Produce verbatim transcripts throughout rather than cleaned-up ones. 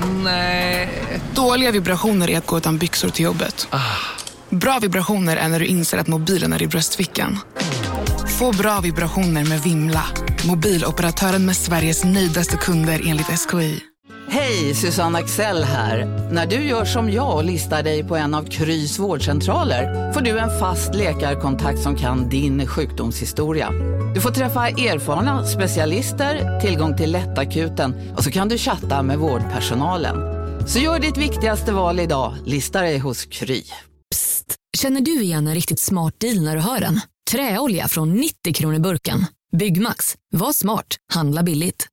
Nej. Dåliga vibrationer är att gå utan byxor till jobbet. Ah. Bra vibrationer är när du inser att mobilen är i bröstfickan. Få bra vibrationer med Vimla. Mobiloperatören med Sveriges nöjdaste kunder enligt S K I. Hej, Susanne Axel här. När du gör som jag och listar dig på en av Krys vårdcentraler får du en fast läkarkontakt som kan din sjukdomshistoria. Du får träffa erfarna specialister, tillgång till lättakuten och så kan du chatta med vårdpersonalen. Så gör ditt viktigaste val idag, listar dig hos Kry. Psst, känner du igen en riktigt smart deal när du hör den? Träolja från nittio kronor burken. Byggmax, var smart, handla billigt.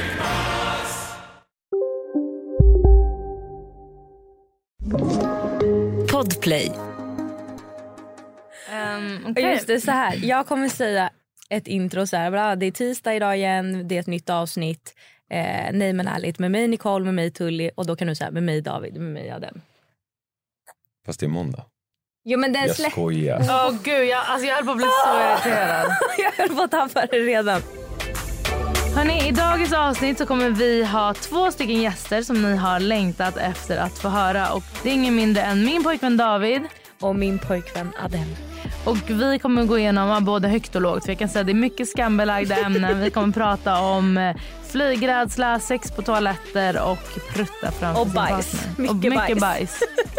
Podplay. Um, okay. Just det, så här. Jag kommer säga ett intro så här. Bra, det är tisdag idag igen, det är ett nytt avsnitt. Eh, nej men ärligt, med mig Nicole, med mig Tully. Och då kan du säga med mig David, med mig Adem. Fast det är måndag. Jo, men den jag slä- skojar. Åh oh, gud, jag, alltså jag höll på att bli så irriterad. Jag höll på att tappa det redan. Hörrni, i dagens avsnitt så kommer vi ha två stycken gäster som ni har längtat efter att få höra. Och det är ingen mindre än min pojkvän David och min pojkvän Adem. Och vi kommer gå igenom både högt och lågt. För jag kan säga att det är mycket skambelagda ämnen. Vi kommer prata om flygrädsla, sex på toaletter och prutta framför och bajs. Mycket, och mycket bajs. bajs.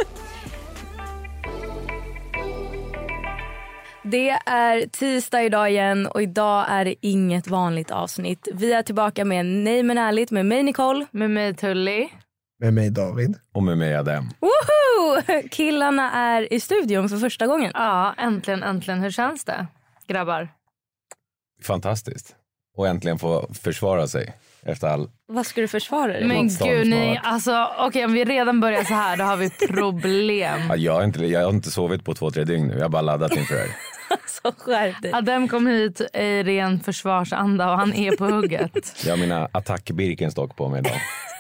Det är tisdag idag igen och idag är det inget vanligt avsnitt. Vi är tillbaka med Nej men ärligt med mig Nicole. Med mig Tully. Med mig David. Och med mig Adem. Woho! Killarna är i studion för första gången. Ja, äntligen, äntligen. Hur känns det, grabbar? Fantastiskt. Och äntligen få försvara sig efter all... Vad ska du försvara dig? Men gud, ni, alltså, okej, okay, om vi redan börjar så här, då har vi problem. Ja, jag, har inte, jag har inte sovit på två, tre dygn nu. Jag har bara laddat inför det här. Så skärp dig. Adem kom hit i ren försvarsanda och han är på hugget. Jag har mina attack-Birkenstock på mig idag.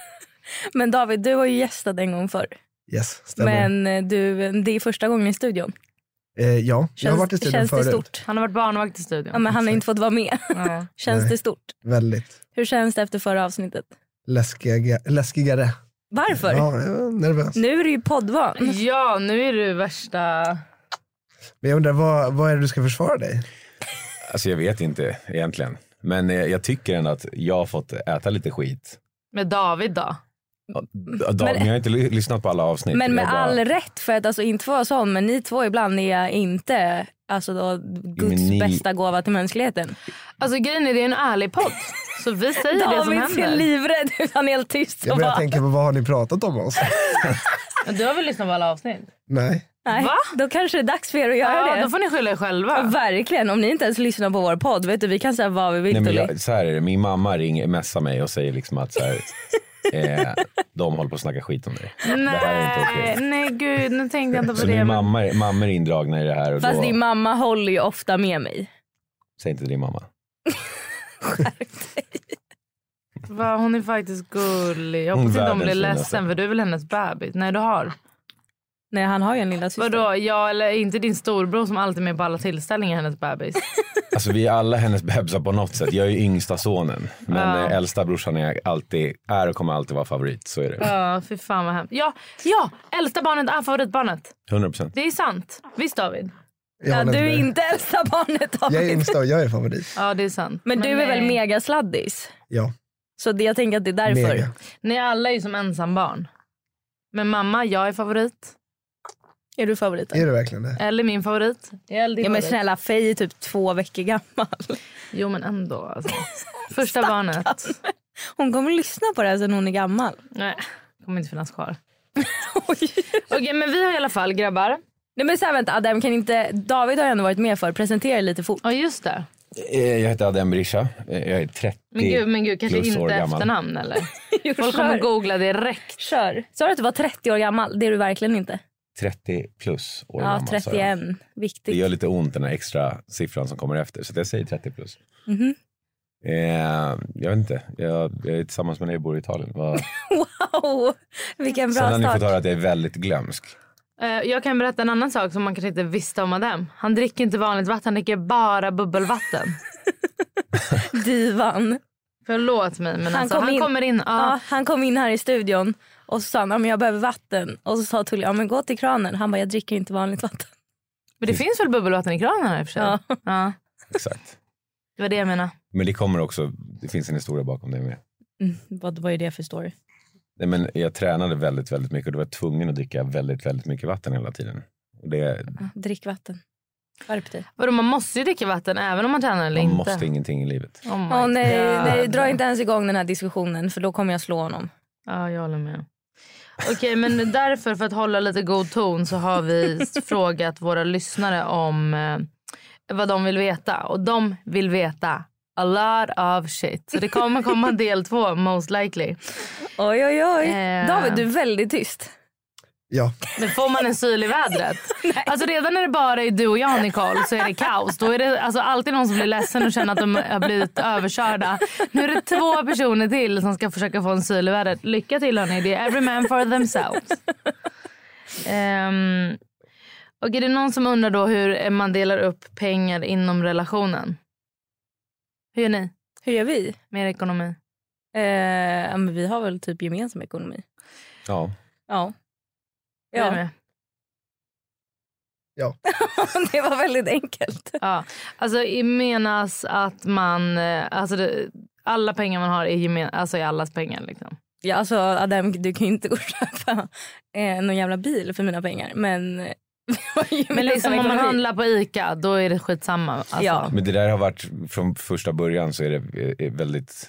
Men David, du har ju gästat en gång förr. Yes, stämmer. Men du, det är första gången i studion. Eh, ja, känns, jag har varit i studion känns förut. Det stort? Han har varit barnvakt i studion. Ja, men han har inte fått vara med. Ja. Känns Nej. det stort? Väldigt. Hur känns det efter förra avsnittet? Läskiga, läskigare. Varför? Ja, jag är nervös. Nu är du ju poddvan. Ja, nu är du värsta... Men jag undrar, vad, vad är det du ska försvara dig? Alltså jag vet inte egentligen. Men jag, jag tycker ändå att jag har fått äta lite skit. Med David då? David, men, jag har inte lyssnat på alla avsnitt. Men med bara... all rätt, för att alltså inte vara sån, men ni två ibland är inte alltså då, Guds ni... bästa gåva till mänskligheten. Alltså grejen är, det är en ärlig podd. Så vi säger det som händer. David är livrädd, han är helt tyst. Jag bara tänker på, vad har ni pratat om oss? Du har väl lyssnat på alla avsnitt? Nej. Nej, va? Då kanske det är dags för er att göra ja, det. Då får ni skylla er själva. Och verkligen, om ni inte ens lyssnar på vår podd, vet du, vi kan säga vad vi vill. Nej, men jag, så här är det, min mamma ringer, messar mig och säger liksom att så här, eh, de håller på att snacka skit om dig. Nej, det här är inte okej. Nej gud, nu tänkte jag inte på så det. min men... mamma, mamma är indragna i det här. Och fast då... din mamma håller ju ofta med mig. Säg inte din mamma. Skärp dig. Va, hon är faktiskt gullig. Jag hoppas inte hon blir ledsen, för du är väl hennes bebis? Nej, du har. Nej, han har ju en lilla syster. Vadå, jag eller inte din storbror som alltid är med på alla tillställningar, hennes bebis? Alltså vi är alla hennes bebisar på något sätt. Jag är ju yngsta sonen. Men ja. äldsta brorsan är alltid, är och kommer alltid vara favorit. Så är det. Ja, för fan vad hemskt. Ja, ja, äldsta barnet är favoritbarnet. hundra procent. Det är sant. Visst David? Ja, du är med. Inte äldsta barnet David. Jag är yngsta och jag är favorit. Ja, det är sant. Men, men du nej. är väl mega sladdis? Ja. Så det, jag tänker att det är därför. Mega. Ni alla är ju som ensam barn. Men mamma, jag är favorit. Är du favorit? Är du verkligen det? Eller min favorit. Eller ja men snälla, Faye är typ två veckor gammal. Jo men ändå alltså. Första barnet. Hon kommer att lyssna på det här sen hon är gammal. Nej, kommer inte finnas kvar. Okej, okay, men vi har i alla fall grabbar. Nej men så här, vänta, Adem, kan inte, David har ju ändå varit med för, presentera lite fort. Ja just det. Jag heter Adem Brisha. Jag är trettio men gud, men gud kanske inte efternamn eller? Folk kommer googla direkt. Kör. Sa du att du var trettio år gammal? Det är du verkligen inte. trettio plus år ja, gammal. Ja, trettioen. Viktigt. Det gör lite ont den här extra siffran som kommer efter. Så jag säger trettio plus. Mm-hmm. Eh, jag vet inte. Jag, jag är tillsammans med dig och bor i Italien. Var... wow, vilken bra start. Sen har start. ni fått höra att jag är väldigt glömsk. Eh, jag kan berätta en annan sak som man kanske inte visste om Adem. Han dricker inte vanligt vatten, han dricker bara bubbelvatten. Divan. Förlåt mig, men Han alltså, kom han in- kommer in. Ja. Ja, han kom in här i studion och så sa han, men jag behöver vatten. Och så sa Tully, ja men gå till kranen. Han bara, jag dricker inte vanligt vatten. Men det finns väl bubbelvatten i kranen här i och för sig? Ja. Ja. Exakt. Det var det jag menade. Men det kommer också, det finns en historia bakom det med. Mm, vad, vad är det för story? Nej, men jag tränade väldigt, väldigt mycket och då var jag tvungen att dricka väldigt, väldigt mycket vatten hela tiden. Och det, Ja, drick vatten. Skärp dig. Vadå, man måste ju dricka vatten även om man tränar eller man inte. måste ingenting i livet. Oh my Åh nej, God. nej, dra inte ens igång den här diskussionen för då kommer jag slå honom. Ja, jag håller med. Okej, men därför, för att hålla lite god ton, så har vi frågat våra lyssnare om eh, vad de vill veta. Och de vill veta a lot of shit. Så det kommer komma del två, most likely. Oj, oj, oj. Eh. David, du är väldigt tyst. Ja. Men får man en syl i vädret? Alltså redan när det bara är du och jag, Nicole, så är det kaos. Då är det alltså alltid någon som blir ledsen och känner att de har blivit överkörda. Nu är det två personer till som ska försöka få en syl i vädret. Lycka till, hörni. Det är every man for themselves. Um, och är det någon som undrar då hur man delar upp pengar inom relationen? Hur gör ni Hur gör vi? med er ekonomi? Eh, ja, men vi har väl typ gemensam ekonomi. Ja. Ja. Vi är Ja, med. Ja. det var väldigt enkelt. Ja, alltså i menas att man, eh, alltså det, alla pengar man har är gemen, alltså är allas pengar liksom. Ja, alltså Adam, du kan ju inte gå och köpa eh, någon jävla bil för mina pengar. Men, Men liksom om man handlar på Ica, då är det skitsamma. Alltså. Ja. Men det där har varit, från första början så är det är väldigt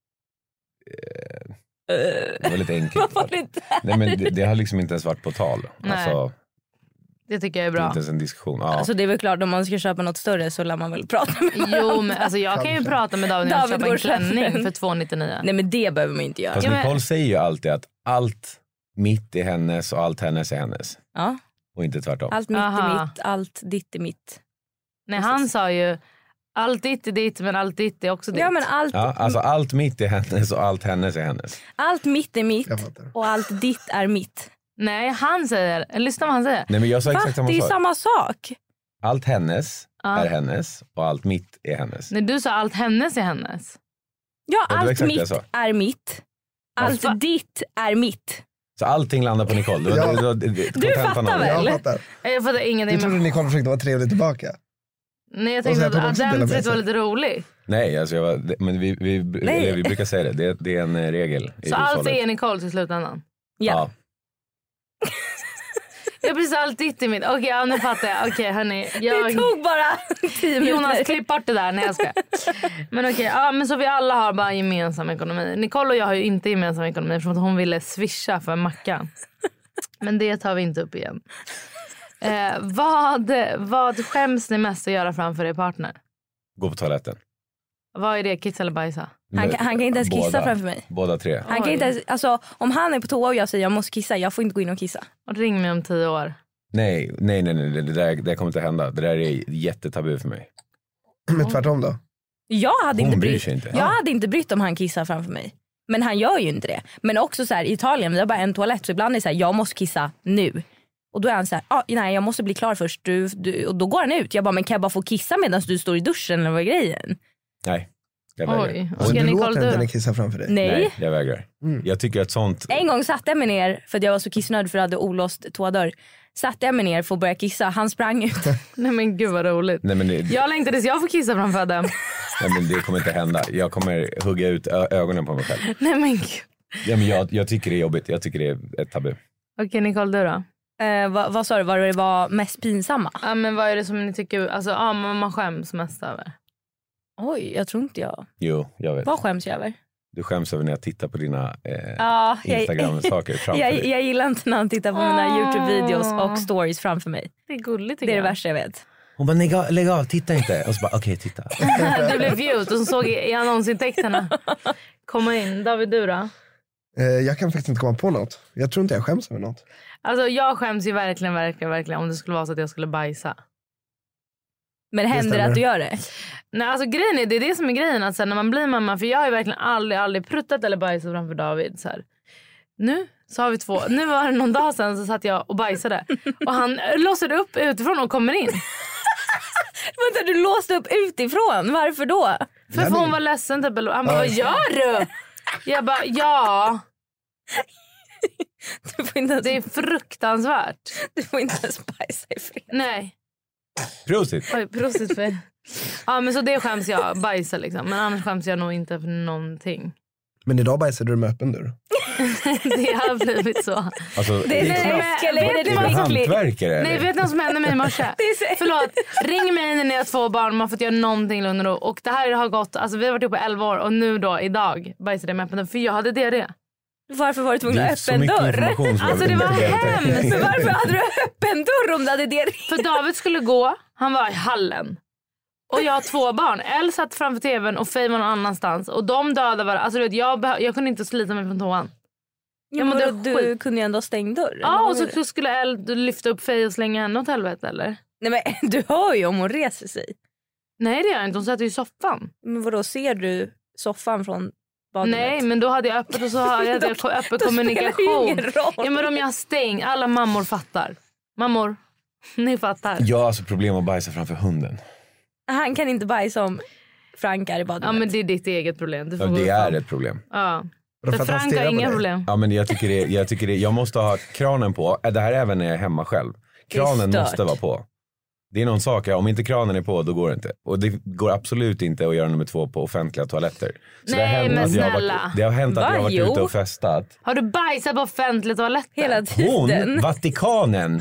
eh, väldigt enkelt. Vad var det där? Nej, men det, det har liksom inte ens varit på tal. Nej. Alltså, Det tycker jag är det är bra. inte ens en diskussion. Ja. Alltså det är väl klart, om man ska köpa något större så lär man väl prata med varandra. Jo, men alltså jag kan ju prata med David när jag David köper går en och köper klänning en. för tvåhundranittionio. Nej, men det behöver man inte göra. Fast Ja, men- Nicole säger ju alltid att allt mitt är hennes och allt hennes är hennes. Ja. Och inte tvärtom. Allt mitt Aha. är mitt, allt ditt är mitt. Nej, han sa ju allt ditt är ditt, men allt ditt är också ditt. Ja, men allt, Ja, alltså allt mitt är hennes och allt hennes är hennes. allt mitt är mitt Jag fattar. och allt ditt är mitt. Nej, han säger, lyssna vad han säger. Nej, men jag sa Va? exakt samma Det är ju sak. samma sak. Allt hennes Ja. är hennes och allt mitt är hennes. Nej, du sa allt hennes är hennes. Ja, det var allt exakt det jag mitt sa. är mitt. Allt Va? ditt är mitt. Så allting landar på Nicole. Det var- Ja. det var- det- det- Du kontentan fattar av det. väl? Jag fattar. Jag fattar ingenting. Du trodde Men... Nicole försökte vara trevlig tillbaka. Nej, jag Och tänkte så att att hon också delar med Adamset var sig. lite rolig. Nej, alltså jag var, det- men vi, vi, Nej. eller vi brukar säga det. det. Det är en eh, regel i Så allt hushållet. är Nicole till slutändan. Ja. Jag precis allt ditt i mitt. Okej, ja, nu fattar jag. Okej, hörni. Jag... Det tog bara tio Jonas, minuter. klipp bort det där. Nej, jag ska. Men okej, ja, men så vi alla har bara gemensam ekonomi. Nicole och jag har ju inte gemensam ekonomi för att hon ville swisha för mackan. Men det tar vi inte upp igen. Eh, vad, vad skäms ni mest att göra framför er partner? Gå på toaletten. Vad är det? Kissa eller bajsa? Han, kan- han kan inte ens kissa Båda. framför mig. Båda tre. Han kan Oj. inte ens, alltså, om han är på toa och jag säger jag måste kissa, jag får inte gå in och kissa. Och ring mig om tio år. Nej, nej, nej, nej. Det, där, det där kommer inte hända. Det där är jättetabu för mig. Men tvärtom då. Jag hade, Hon inte bryr brytt, sig inte. jag Ja. hade inte brytt om han kissar framför mig. Men han gör ju inte det. Men också så här, i Italien, vi har bara en toalett. Så ibland är det så här, jag måste kissa nu. Och då är han så här, ah, nej jag måste bli klar först. Du, du, och då går han ut. Jag bara, men kan jag bara få kissa medan du står i duschen eller vad är grejen? Nej, jag vägrar. Oj. Och Ska du Nicole låter inte dö? henne kissa framför dig. Nej. Nej, jag vägrar. Mm. Jag tycker att sånt... En gång satte jag mig ner, för att jag var så kissnödig för att jag hade olåst toadörr. Satte jag mig ner för att börja kissa. Han sprang ut. Nej men gud vad roligt. Nej, men det, Jag längtar tills jag får kissa framför Adam. nej, men det kommer inte hända. Jag kommer hugga ut ö- ögonen på mig själv. Nej men gud. Ja, men jag, jag tycker det är jobbigt. Jag tycker det är ett tabu. Okej, Nicole, du då? Eh, vad, vad sa du, vad det var mest pinsamma? Ja, men vad är det som ni tycker, alltså ja, man man skäms mest över? Oj, jag tror inte jag. Jo, jag vet. Vad skäms jag över? Du skäms över när jag tittar på dina eh, Ja, jag, Instagram-saker framför jag, dig. jag gillar inte när han tittar på mina Åh. Youtube-videos och stories framför mig. Det är gulligt Det tycker är det jag. värsta jag vet. Hon bara, lägg av, lägg av, titta inte. Och så bara, okej, titta. Det blev views och så såg jag i annonsintäkterna komma in. David, du då? Eh, jag kan faktiskt inte komma på något. Jag tror inte jag skäms över något. Alltså jag skäms ju verkligen, verkligen, verkligen om det skulle vara så att jag skulle bajsa. Men händer det stämmer. att du gör det? Nej, alltså grejen är, det är det som är grejen, att sen när man blir mamma, för jag har ju verkligen aldrig, aldrig pruttat eller bajsat framför David så här. Nu så har vi två, nu var det någon dag sedan så satt jag och bajsade och han låser upp utifrån och kommer in. Vänta, du låste upp utifrån. Varför då? För, för hon var ledsen typ. Han bara, vad gör du? Jag bara, ja. Du får inte ens, det är fruktansvärt. Du får inte ens bajsa i fred. Nej. Prosit. Oj, prosit för. Ja, men så det skäms jag, bajsa liksom. Men annars skäms jag nog inte för någonting. Men idag bajsade du med öppen dörr. Det har blivit så. Alltså, det är det är hantverkare. Nej, vet ni vad som hände mig i morse? Förlåt, ring mig när ni har två barn. Man har fått göra någonting lugn och ro. Och det här har gått, alltså vi har varit uppe elva år. Och nu då, idag, bajsade jag med öppen dörr. För jag hade diarré. Varför var du tvungen att öppen dörr? Alltså det var hemskt. Men varför hade du öppen dörr om du hade diarré? För David skulle gå, han var i hallen. Och jag har två barn. Elle satt framför tvn och Faye var någon annanstans. Och de dödade var. Alltså du vet, jag, jag kunde inte slita mig från toan. Ja, men du skit. Kunde ju ändå stänga dörren. Ja, och så, så skulle Elle lyfta upp Faye och slänga henne åt helvete, eller? Nej, men du hör ju om hon reser sig. Nej, det gör jag inte. Hon satt ju i soffan. Men vadå, ser du soffan från badrummet? Nej, men då hade jag öppet och så hade jag öppet kommunikation. Ja, men om jag stäng, alla mammor fattar. Mammor, ni fattar. Jag har alltså problem att bajsa framför hunden. Han kan inte bajsa om Frank är i badrummet. Ja, men det är ditt eget problem. Ja, det är ett problem. Ja. För Frank har inga problem. Ja, men jag tycker det, jag tycker det, jag måste ha kranen på. Det här även när jag är hemma själv. Kranen måste vara på. Det är någon sak, om inte kranen är på då går det inte. Och det går absolut inte att göra nummer två på offentliga toaletter. Så Nej, det har hänt men att jag snälla. har varit, det har hänt att jag har varit ute och festat. Har du bajsat på offentliga toaletter? Hela tiden. Hon, Vatikanen.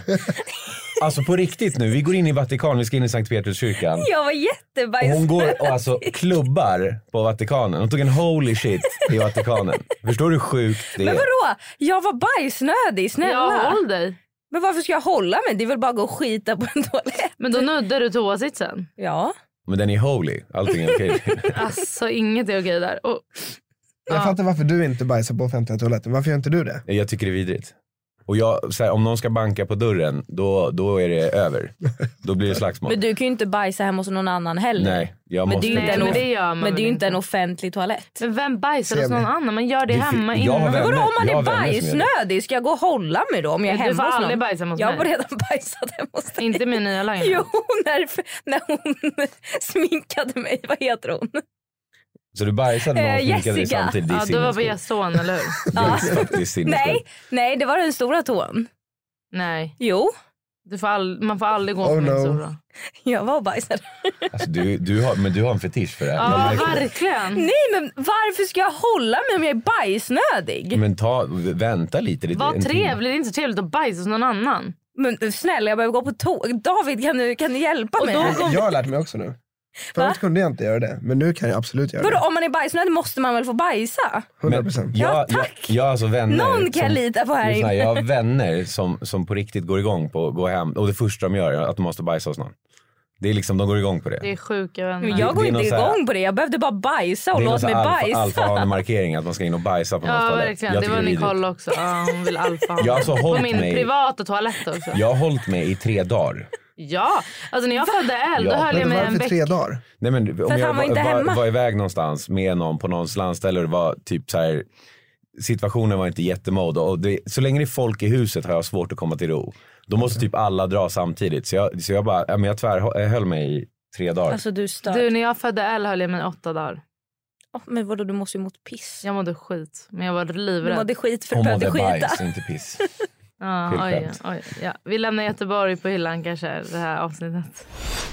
Alltså på riktigt nu, vi går in i Vatikanen, vi ska in i Sankt Peterskyrkan. Jag var jättebajsnödig. Hon går och alltså klubbar på Vatikanen. Hon tog en holy shit i Vatikanen. Förstår du hur sjukt det är? Men vadå? Jag var bajsnödig, snälla. Ja, håll dig. Men varför ska jag hålla mig? Det är väl bara att gå och skita på en toalett. Men då nuddar du toasitsen. Ja. Men den är holy, allting är okej. Alltså inget är okej där. Och, jag ja. fattar varför du inte bajsar på offentliga toaletter. Varför gör inte du det? Jag tycker det är vidrigt. Och jag, så här, om någon ska banka på dörren, då, då är det över. Då blir det slagsmål. Men du kan ju inte bajsa hemma hos någon annan heller. Nej, jag men måste det är Nej, inte. Men det gör man Men det är ju inte en inte. offentlig toalett. Men vem bajsar hos någon annan? Man gör det, Det är hemma fi- innan. jag har Men vadå, om man Jag har är vänner som gör det. bajsnödig? Ska jag gå och hålla mig då om jag är Du hemma får hos aldrig någon? bajsa hos Jag mig. har redan bajsat hemma hos dig. Inte min nya lägenhet. Jo, när, när hon sminkade mig. Vad heter hon? Så du bajsade med Eh, och sminkade dig Jessica. samtidigt? Det är Ja, du var på sinnessjukt. gästson, eller hur? Det är faktiskt sinnessjukt. Nej, nej, det var den stora tån. Nej. Jo, Du får all, man får aldrig gå Oh på min no. stora. jag var och bajsade. Alltså, du, du har, men du har en fetisch för det här. Ja, Jag märker det. verkligen. Nej, men varför ska jag hålla mig om jag är bajsnödig? Men ta, vänta lite. lite Var en timme. trevligt, det är inte så trevligt att bajsa hos någon annan. Men snälla, jag behöver gå på tå. David, kan du, kan du hjälpa mig? Jag, jag har lärt mig också nu. Förut kunde jag inte göra det, men nu kan jag absolut göra Vadå, det. om man är bajsnödig måste man väl få bajsa? hundra Men procent. jag, Ja, jag, tack. jag har alltså vänner Någon kan jag som, lita på här lyssna, inne. jag har vänner som, som på riktigt går igång på att gå hem. Och det första de gör är att de måste bajsa hos någon. Det är liksom, de går igång på det. Det är sjuka vänner. Men jag går det är inte någon så här- igång på det. Jag behövde bara bajsa och Det är någon låt sån mig här bajsa. alfa, alfa-markering att man ska in och bajsa på någon Ja, toalett. verkligen. Jag Det tycker var är vidrigt. Nicole också. Ja, hon vill alfa. Jag har alltså På hållit min mig- privata toalett också. Jag har hållit mig i tre dagar. Ja, alltså när jag födde Elle då Ja. höll jag Men mig en varför tre vecka. dagar? Nej, men om att jag han var inte var, hemma. var iväg någonstans med någon på någons landställe och det var typ så här, situationen var inte jättemode och det, så länge det är folk i huset har jag svårt att komma till ro. Då måste typ alla dra samtidigt. Så jag, så jag bara, ja, men jag tvär, jag höll mig i tre dagar. Alltså du stör. Du, när jag födde Elle höll jag mig i åtta dagar. Åh, men vadå, du måste ju mot piss. Jag mådde skit, men jag var Du livrädd. mådde skit för Hon du behövde mådde skita. bajs, inte piss. Ja, Helt oj, skönt. oj, ja. Vi lämnar Göteborg på hyllan kanske, det här avsnittet.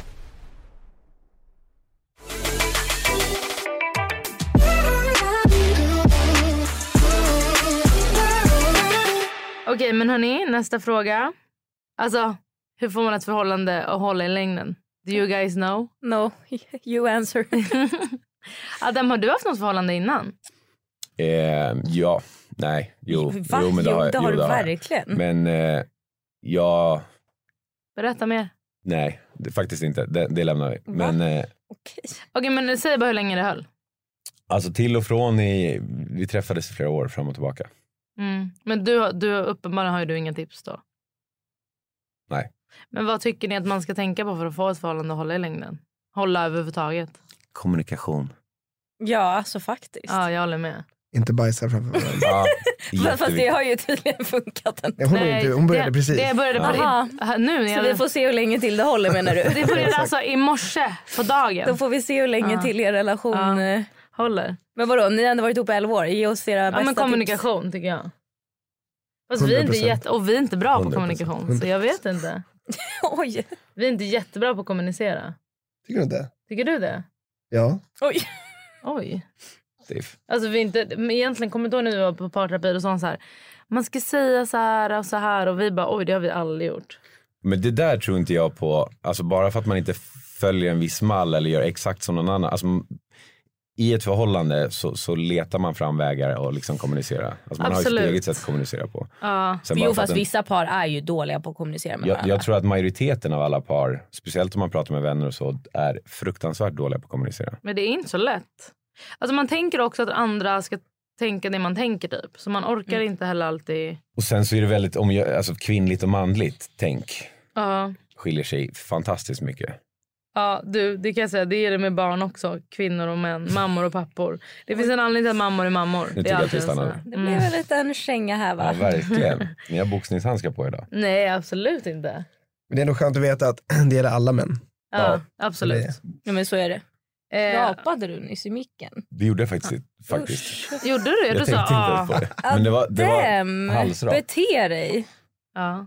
Okej, men hörni, nästa fråga. Alltså, hur får man ett förhållande att hålla i längden? Do you guys know? No, you answer. Adam, har du haft något förhållande innan? Eh, ja, nej, jo, Va? jo men det Jo, har, jag- det har jo, du jag. verkligen. Men eh, ja, Berätta mer. nej, det, faktiskt inte. Det, det lämnar vi. Men eh, Okej. Okej, men säg bara hur länge det höll. alltså till och från i, vi träffades i flera år fram och tillbaka. Mm. Men du, du, uppenbarligen har ju du inga tips då. Nej. Men vad tycker ni att man ska tänka på för att få ett förhållande att hålla i längden? Hålla överhuvudtaget. Kommunikation. Ja, alltså faktiskt. Ja, jag håller med. inte bajsar framför varandra. Ja, Fast det har ju tydligen funkat ändå. Nej, hon, Nej, inte, hon började det, precis. Det började på Aha. nu. Så Jag, vi får se hur länge till det håller, menar du? det började alltså i morse på dagen. Då får vi se hur länge Ja. till er relation Ja. håller. Men vadå, ni har ändå varit ihop i elva år. Ge oss era Ja, bästa men kommunikation tips. Tycker jag. Fast vi är inte jätte, och vi är inte bra på kommunikation. Så jag vet inte. Oj. Vi är inte jättebra på att kommunicera. Tycker du inte? Tycker du det? Ja. Oj. Oj. Stiff. Alltså vi inte, men egentligen kommer då när vi var på parterapi och sånt så här. Man ska säga så här och så här och vi bara oj det har vi aldrig gjort. Men det där tror inte jag på, alltså bara för att man inte följer en viss mall eller gör exakt som någon annan. Alltså, i ett förhållande så, så letar man fram vägar och liksom kommunicera. Alltså man Absolut. har ju ett eget sätt att kommunicera på. Ja. Sen Jo, bara för fast att en, vissa par är ju dåliga på att kommunicera med jag, varandra. jag tror att majoriteten av alla par, speciellt om man pratar med vänner och så, är fruktansvärt dåliga på att kommunicera. Men det är inte så lätt. Alltså man tänker också att andra ska tänka det man tänker typ. Så man orkar Mm. inte heller alltid. Och sen så är det väldigt, om jag, alltså kvinnligt och manligt tänk Ja. skiljer sig fantastiskt mycket. Ja, du, det kan jag säga. Det är det med barn också. Kvinnor och män. Mammor och pappor. Det finns en anledning till att mammor är mammor. Nu Det tycker är jag att vi alltid en stannar. sån. Det blev en liten känga här, va? Ja, verkligen. Ni har boxningshandskar på idag. Nej, absolut inte. Men det är nog skönt att veta att det gäller alla män. Ja, Ja. absolut. Ja, men så är det. Eh, Rapade du nyss i micken? Det gjorde jag faktiskt. faktiskt. gjorde du det? Jag Du tänkte sa inte ah. ens på det. Men det var, det var Dem, halsrakt. bete dig. Ja.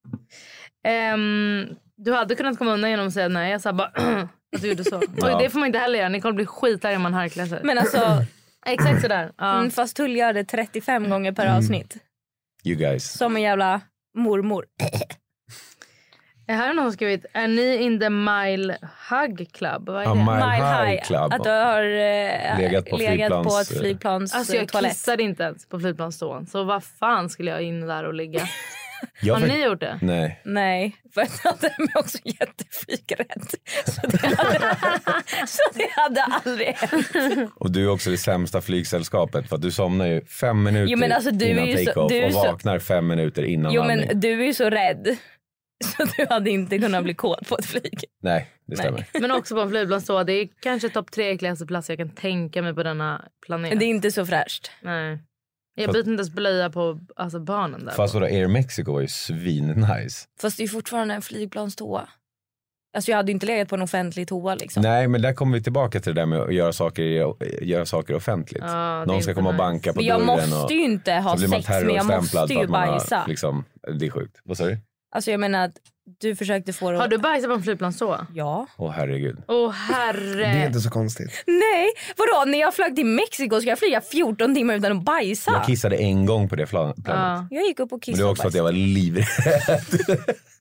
Ehm, du hade kunnat komma undan genom att säga nej. Jag sa bara att du gjorde så. Ja. Oj, det får man inte heller göra. Nicole blir skitarg om man harklar sig. Men alltså, Exakt sådär. Ja. mm, fast Tull gör det trettiofem gånger per avsnitt. You guys. Som en jävla mormor. Här är någon som skrivit, är ni in the Mile Hug Club? Vad är A det? Mile Mile High Club. Att du har eh, Legat på legat på flygplans- ett flygplans Alltså jag toalett. kissade inte ens på flygplansståen. Så vad fan skulle jag in där och ligga? Jag Har fick- ni gjort det? Nej. Nej, för att jag hade mig också jätteflygrädd. Så det hade, så det hade aldrig hänt. Och du är också det sämsta flygsällskapet för att du somnar ju fem minuter Jo, men alltså, du är innan ju så- take-off du är och så- vaknar fem minuter innan Jo, landning. men du är ju så rädd. Så du hade inte kunnat bli kåt på ett flyg. Nej, det stämmer. Nej. Men också på en flygplansstående. Det är kanske topp tre äckligaste platser jag kan tänka mig på denna planet. Men det är inte så fräscht. Nej. Jag Fast- byter inte ens blöja på alltså, barnen där. Fast vadå, Air Mexico var ju svin-nice. Fast det är fortfarande en flygplanstoa. Alltså jag hade inte legat på en offentlig toa liksom. Nej, men där kommer vi tillbaka till det där med att göra saker, göra saker offentligt. Ja, det är Någon ska inte komma och nice. banka på Men jag dörren måste och ju inte ha så blir man sex, men jag terrorstämplad måste för ju att man bajsa. har, liksom, det är sjukt. Vad sa du? Alltså jag menar att du försökte få det Har att- du bajsat på en flygplansståa? Ja. Åh herregud. Åh herre. Det är inte så konstigt. Nej, vadå? När jag flög till Mexiko ska jag flyga fjorton timmar utan att bajsa? Jag kissade en gång på det plan- planet. Ja. Jag gick upp och Men kissade det var och också att bajsade. jag var livrädd.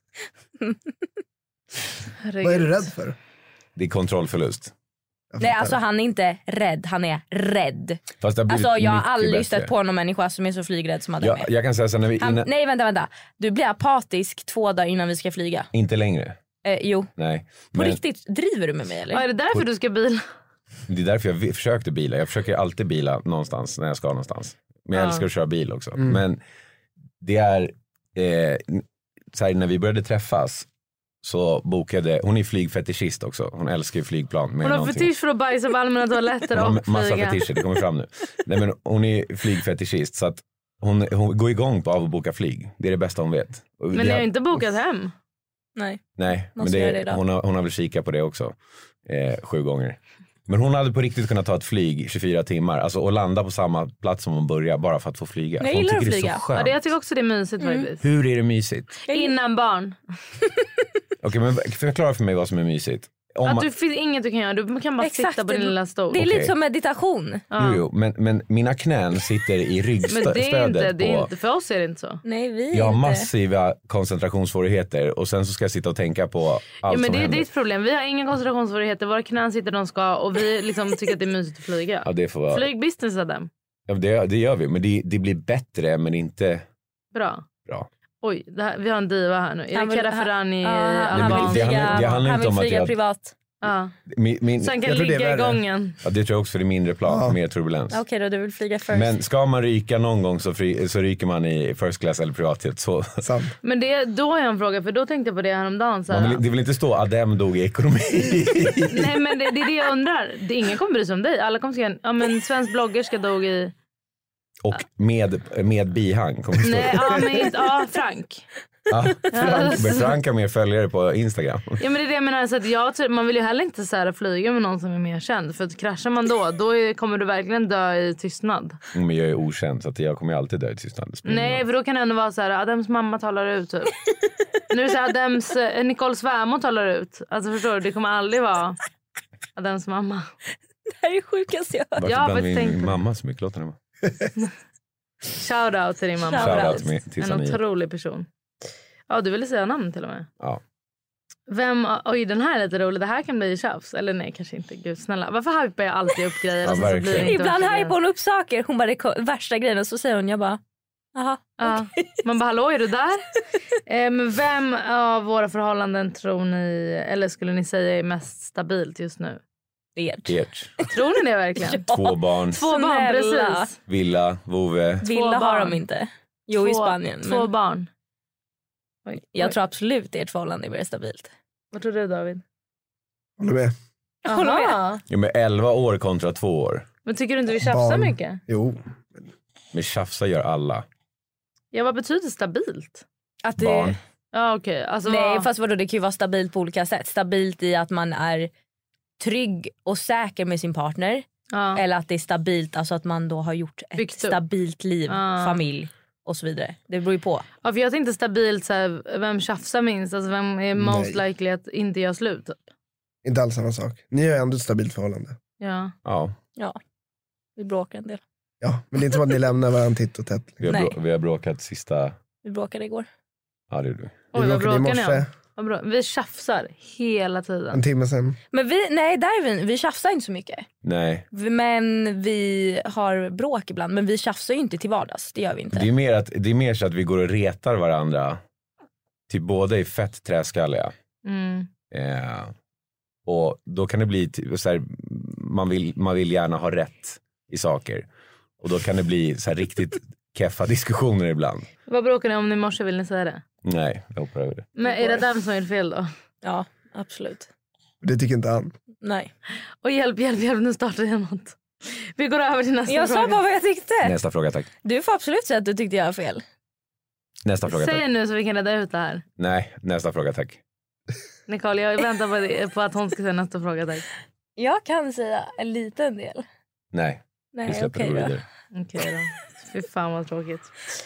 Herregud. Vad är du rädd för? Det är kontrollförlust. Jag Nej, fattar. alltså han är inte rädd, han är rädd. Fast det har blivit Alltså jag har mycket aldrig bättre. stött på någon människa som är så flygrädd som Adam Jag, är. jag kan säga så när vi Han, innan, nej vänta, vänta. Du blir apatisk två dagar innan vi ska flyga. inte längre. Eh, jo, Nej. på Men riktigt. Driver du med mig eller? Ja, är det därför du ska bila? det är därför jag vi- försökte bila. Jag försöker alltid bila någonstans när jag ska någonstans. Men jag Ja. älskar att köra bil också. Mm. Men det är eh, så här, när vi började träffas så bokade, hon är flygfetischist också. Hon älskar ju flygplan. Med Hon har någonting. fetisch för att bajsa på allmänna toaletter Hon har och massa flyga. fetischer, det kommer fram nu. Nej, men hon är flygfetischist så att hon, hon går igång på av att boka flyg. Det är det bästa hon vet. Och Men det ni har- har inte bokat hem? Nej. Nej, men Måste göra det det, idag. hon, har, hon har väl kikat på det också. Eh, sju gånger. Men hon hade på riktigt kunnat ta ett flyg tjugofyra timmar. Alltså och landa på samma plats som hon börjar bara för att få flyga. Jag För hon gillar tycker att det är flyga. så skönt. Ja, det, jag tycker också det är mysigt faktiskt. Hur är det mysigt? Innan barn. Okej, men förklara för mig vad som är mysigt. Om Att man, det finns inget du kan göra. Du kan bara Exakt. sitta på din lilla stol. Det är Okej. lite som meditation. Ja. jo, jo, men, men mina knän sitter i Men det är ryggstödet inte, det är på... inte, för oss är det inte så. Nej, vi är Jag har inte. massiva koncentrationssvårigheter och sen så ska jag sitta och tänka på allt Ja, men som det är händer. ditt problem. Vi har inga koncentrationssvårigheter. Våra knän sitter där de ska och vi liksom tycker att det är mysigt att flyga. Ja, det får vara... Flygbusiness är dem. Ja, det, det gör vi, men det, det blir bättre men inte Bra. bra. Oj, det här, vi har en diva här nu. Är Han det vill- Kera han- Ferrani? Ja, Alban? han det vill flyga, handlar- det handlar han inte vill om att flyga jag- privat. Ja. Min, min, Så han kan Jag tror det är ligga i värre. gången. ja, det tror jag också, det är mindre plan, Ja. mer turbulens. Ja, Okej då, du vill flyga first. Men ska man ryka någon gång så, fri, så ryker man i first class eller privatjet. Så. Sant. Men det, då har jag en fråga, för då tänkte jag på det häromdagen. Så här, Man vill, det vill inte stå Adem dog i ekonomi. nej men det, det är det jag undrar. Det, ingen kommer bry sig om dig. Alla kommer säga, ja men svensk bloggerska dog i Och med, med bihang. Kommer det Nej, ja, men, ja, Frank. Ja, Frank, men Frank har mer följare på Instagram. Ja, men det är det jag menar, så att jag, man vill ju heller inte så här flyga med någon som är mer känd. För att kraschar man då, då är, kommer du verkligen dö i tystnad. Men jag är okänd så att jag kommer alltid dö i tystnad. Nej, för då kan det ändå vara så här, Adams mamma talar ut typ. Nu är det så här, Adams, Nicole svärmor talar ut. Alltså förstår du, det kommer aldrig vara Adams mamma. Det här är sjukast jag hört. Varför Ja, bland min tänkte... mamma så mycket låter det? Shout out till din mamma. Shout out till, till en Samir. otrolig person. Ja, du ville säga namn till och med. Ja. Vem, oj den här är lite rolig. Det här kan bli tjafs. Eller nej, kanske inte. Gud snälla. Varför hypar jag alltid upp grejer? Ja, och så så blir det inte ibland värsta hypar hon upp saker. Hon bara, det är värsta grejen. Och så säger hon, jag bara, aha. Ja. Man bara, hallå är du där? eh, men vem av våra förhållanden tror ni, eller skulle ni säga är mest stabilt just nu? Ert. Ert. Tror ni det verkligen? Två barn. Två barn, Snälla. precis. Villa, vove. Villa har barn. de inte. Jo, två, i Spanien. Två Men barn. Oj, jag oj. tror absolut ert förhållande är mer stabilt. Vad tror du David? Håller med. Håller med. Aha. Ja, med elva år kontra två år. Men tycker du inte vi tjafsar Barn. mycket? Jo. Men tjafsa gör alla. Ja, vad betyder stabilt? Att det, Barn. Ja, okej. Okay. Alltså, nej, vad... fast vadå, det kan ju vara stabilt på olika sätt. Stabilt i att man är trygg och säker med sin partner. Ja. Eller att det är stabilt, alltså att man då har gjort ett Byggt upp. stabilt liv, Ja. familj och så vidare. Det beror ju på. Ja, för jag tänkte stabilt så här, vem tjafsar minst? Alltså vem är most Nej. likely att inte göra slut? Typ? Inte alls samma sak. Ni har ändå ett stabilt förhållande. Ja. Ja, Ja, vi bråkar en del. Ja, men det är inte som att ni lämnar varandra titt och tätt. vi har, Nej. brå- vi har bråkat sista... Vi bråkade igår. Ja, det gjorde vi. Oj, vad bråkade i bråkar ni morse. om? Vad bra. Vi tjafsar hela tiden. En timme sen. Men vi, nej, där är vi, vi tjafsar inte så mycket. Nej, Vi- Men vi har bråk ibland. Men vi tjafsar ju inte till vardags, det gör vi inte. det är, mer att, det är mer så att vi går och retar varandra. Typ båda är fett träskalliga. Mm. Eh, och då kan det bli typ, så här, man, vill, man vill gärna ha rätt i saker. Och då kan det bli så här, riktigt keffa diskussioner ibland. Vad bråkar ni om i morse, vill ni säga det? Nej, jag hoppar över det. Men är det den som är fel då? Ja, absolut. Det tycker inte han. Nej. Och hjälp, hjälp, hjälp, nu startar jag något. Vi går över till nästa Jag sa fråga. bara vad jag tyckte. Nästa fråga, tack. Du får absolut säga att du tyckte jag var fel. Nästa fråga, Säg tack. nu så vi kan rädda ut det här. Nej, nästa fråga, tack. Nicole, jag väntar på, det, på att hon ska säga nästa fråga, tack. Jag kan säga en liten del. Nej, vi Nej, släpper okej det då. vidare. Okej då. Fy fan vad tråkigt.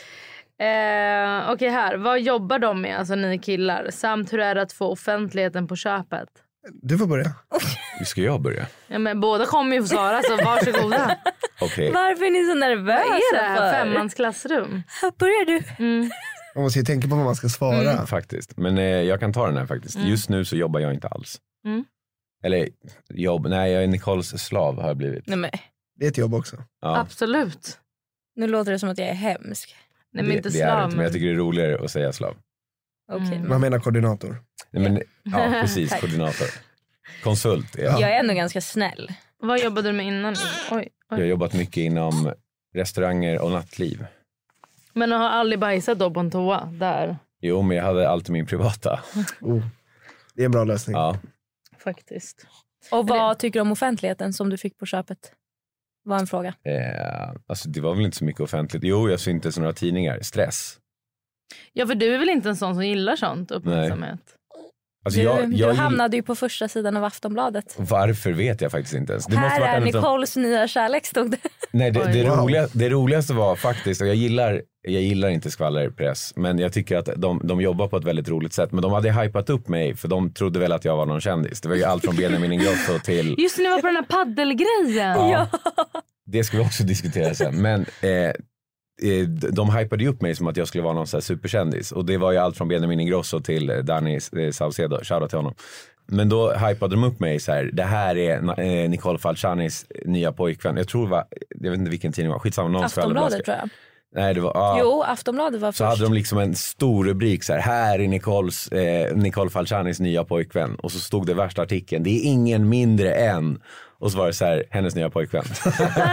Eh, Okej här, vad jobbar de med, alltså ni killar? Samt hur är det att få offentligheten på köpet? Du får börja. Ska jag börja? Ja, men båda kommer ju få svara, så varsågoda. Okej. Varför är ni så nervösa? Vad är det här? för? Femmans klassrum? Här börjar du. Mm. Man måste ju tänka på vad man ska svara. Mm, faktiskt. Men eh, jag kan ta den här faktiskt. Mm. Just nu så jobbar jag inte alls. Mm. Eller jobb, nej jag är Nicoles slav har jag blivit. Nej, men, Det är ett jobb också. Ja, Absolut. nu låter det som att jag är hemsk. Nej, men det, inte det är det slav. inte, men jag tycker det är roligare att säga slav. Okej, Mm. men Man menar koordinator. Nej, men, ja, precis. Tack. Koordinator. Konsult är jag. Ja. jag är ändå ganska snäll. Vad jobbade du med innan? Oj, oj. Jag har jobbat mycket inom restauranger och nattliv. Men har aldrig bajsat då på en toa där? Jo, men jag hade alltid min privata. Oh. Det är en bra lösning. Ja. Faktiskt. Och vad tycker du om offentligheten som du fick på köpet? Var en fråga. Eh, alltså det var väl inte så mycket offentligt. Jo, jag syntes i några tidningar. Stress. Ja, för du är väl inte en sån som gillar sånt, uppmärksamhet? Alltså Du, jag, jag du gill- hamnade ju på första sidan av Aftonbladet. Varför vet jag faktiskt inte ens. Det Här måste varit är en utav- Nicoles nya kärlek, stod det. Nej, det, Oj. det, Wow. roliga, det roligaste var faktiskt, och jag gillar, jag gillar inte skvallerpress, men jag tycker att de, de jobbar på ett väldigt roligt sätt. Men de hade hypat upp mig, för de trodde väl att jag var någon kändis. Det var ju allt från Benjamin Ingrosso till... Just när ni var på den här paddelgrejen. Ja, det ska vi också diskutera sen. Men eh, eh, de hypade ju upp mig som att jag skulle vara någon så här superkändis. Och det var ju allt från Benjamin Ingrosso till Danny eh, Saucedo. Shoutout till honom. Men då hypade de upp mig så här. Det här är eh, Nicole Falcianis nya pojkvän. Jag tror det var, jag vet inte vilken tidning det var. Skitsamma, någon Aftonbladet tror jag. Nej, det var, ah, Jo, Aftonbladet var så först. hade de liksom en stor rubrik så här. Här är Nicoles, eh, Nicole Falcianis nya pojkvän. Och så stod det värsta artikeln. Det är ingen mindre än. Och så var det så här, hennes nya pojkvän. Ja,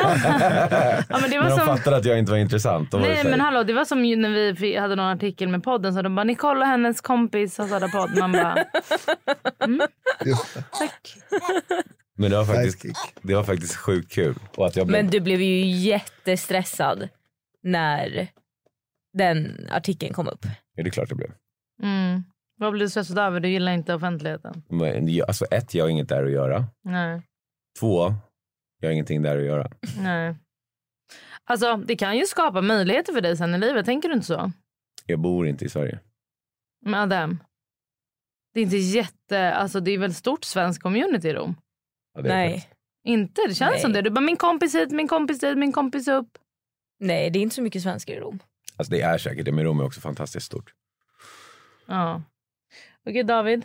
men det var Men de som... fattade att jag inte var intressant. Då var det Nej så här, men hallå, det var som ju när vi fick- hade någon artikel med podden, så de bara Nicole och hennes kompis har startat podd. Man bara, Just det. tack. Men det var, faktiskt, Sidekick. det var faktiskt sjukt kul. Och att jag blev, Men du blev ju jättestressad. när den artikeln kom upp. Ja, det är klart det blev. Mm. Vad blir du stressad över? Du gillar inte offentligheten. Men, alltså ett, jag har inget där att göra. Nej. Två, jag har ingenting där att göra. Nej. Alltså det kan ju skapa möjligheter för dig sen i livet, tänker du inte så? Jag bor inte i Sverige. Men Adam, det är inte jätte, alltså det är väl stort svensk community i Rom? Ja, det är Nej. faktiskt. Inte, det känns Nej. som det. Du bara, min kompis hit, min kompis dit, min kompis upp. Nej, det är inte så mycket svenskar i Rom. Alltså det är säkert det, men Rom är också fantastiskt stort. Ja. Okej, David.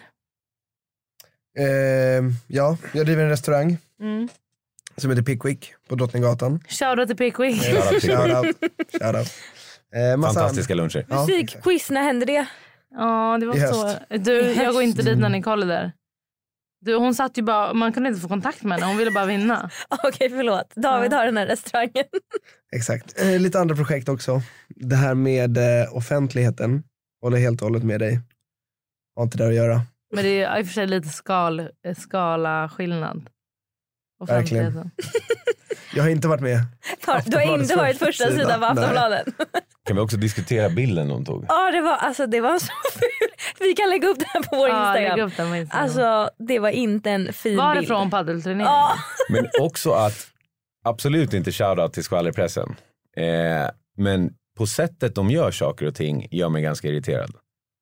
Eh, ja, jag driver en restaurang Mm. som heter Pickwick på Drottninggatan. Shoutout till Pickwick. Eh, Shoutout. Shoutout. Eh, massa Fantastiska luncher. Ja, Musikquiz, när hände det? Ja, det var I så. höst. Du, jag går inte dit när Nicole är där. Du, hon satt ju bara, man kunde inte få kontakt med henne. Hon ville bara vinna. Okej, förlåt. David Ja. har den här restaurangen. Exakt. Eh, lite andra projekt också. Det här med eh, offentligheten. Håller helt och hållet med dig. Har inte där att göra. Men det är i och för sig lite skal, skala skillnad. Verkligen. Offentligheten. Jag har inte varit med. Du har inte Aftonbladets varit första sida. sidan på Aftonbladet. Kan vi också diskutera bilden de tog? Ja, det var, alltså, det var så ful. Vi kan lägga upp den här på vår Ja, Instagram. lägg upp den på Instagram. Alltså, det var inte en fin bild. Varifrån paddelturnering? Ja. Men också att absolut inte shoutout till skvallerpressen. Eh, men på sättet de gör saker och ting gör mig ganska irriterad.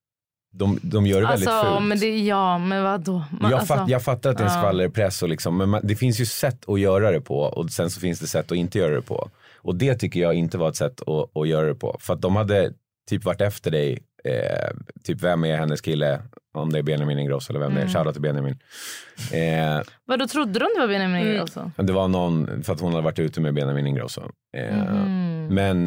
De, de gör det Alltså, väldigt fult. men det, ja, men vadå? Man, jag, alltså, fatt, jag fattar att det är en ja. skvallerpress och liksom, men man, det finns ju sätt att göra det på och sen så finns det sätt att inte göra det på. Och det tycker jag inte var ett sätt att, att göra det på. För att de hade typ varit efter dig, eh, typ vem är hennes kille, om det är Benjamin Ingrosso eller vem det är, Mm. shoutout till Benjamin. Eh, Vadå, trodde du inte det var Benjamin Mm. Ingrosso? det var någon, för att hon hade varit ute med Benjamin Ingrosso. Eh, Mhm. Men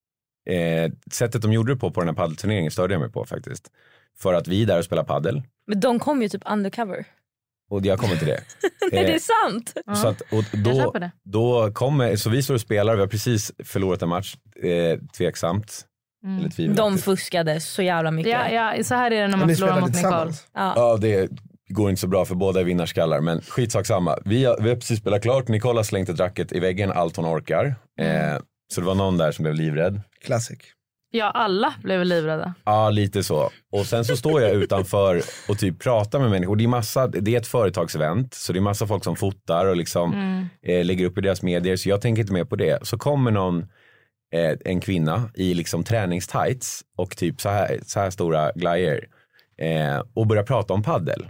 eh, sättet de gjorde det på på den här paddelturneringen störde jag mig på faktiskt. För att vi är där och spelar paddel. Men de kom ju typ undercover. Och jag kommer till det. Nej, det Eh, är sant. Ja. Så, att, och Jag då, köper det. då kommer, så vi står och spelar, vi har precis förlorat en match, eh, tveksamt. Mm. Eller tvivelaktigt. De fuskade så jävla mycket. Ja, ja, så här är det när Men man ni förlorar spelade mot Nicole. tillsammans. Ja. Ja, det går inte så bra för båda är vinnarskallar, men skitsak samma. Vi har, vi har precis spelat klart, Nicole har slängt ett racket i väggen allt hon orkar. Mm. Eh, så det var någon där som blev livrädd. Classic. Ja, alla blev livrädda. Ja, lite så. Och sen så står jag utanför och typ pratar med människor. Det är, massa, det är ett företagsevent, så det är massa folk som fotar och liksom Mm. eh, lägger upp i deras medier. Så jag tänker inte mer på det. Så kommer någon, eh, en kvinna i liksom träningstights och typ så här, så här stora glajjor eh, och börjar prata om paddel.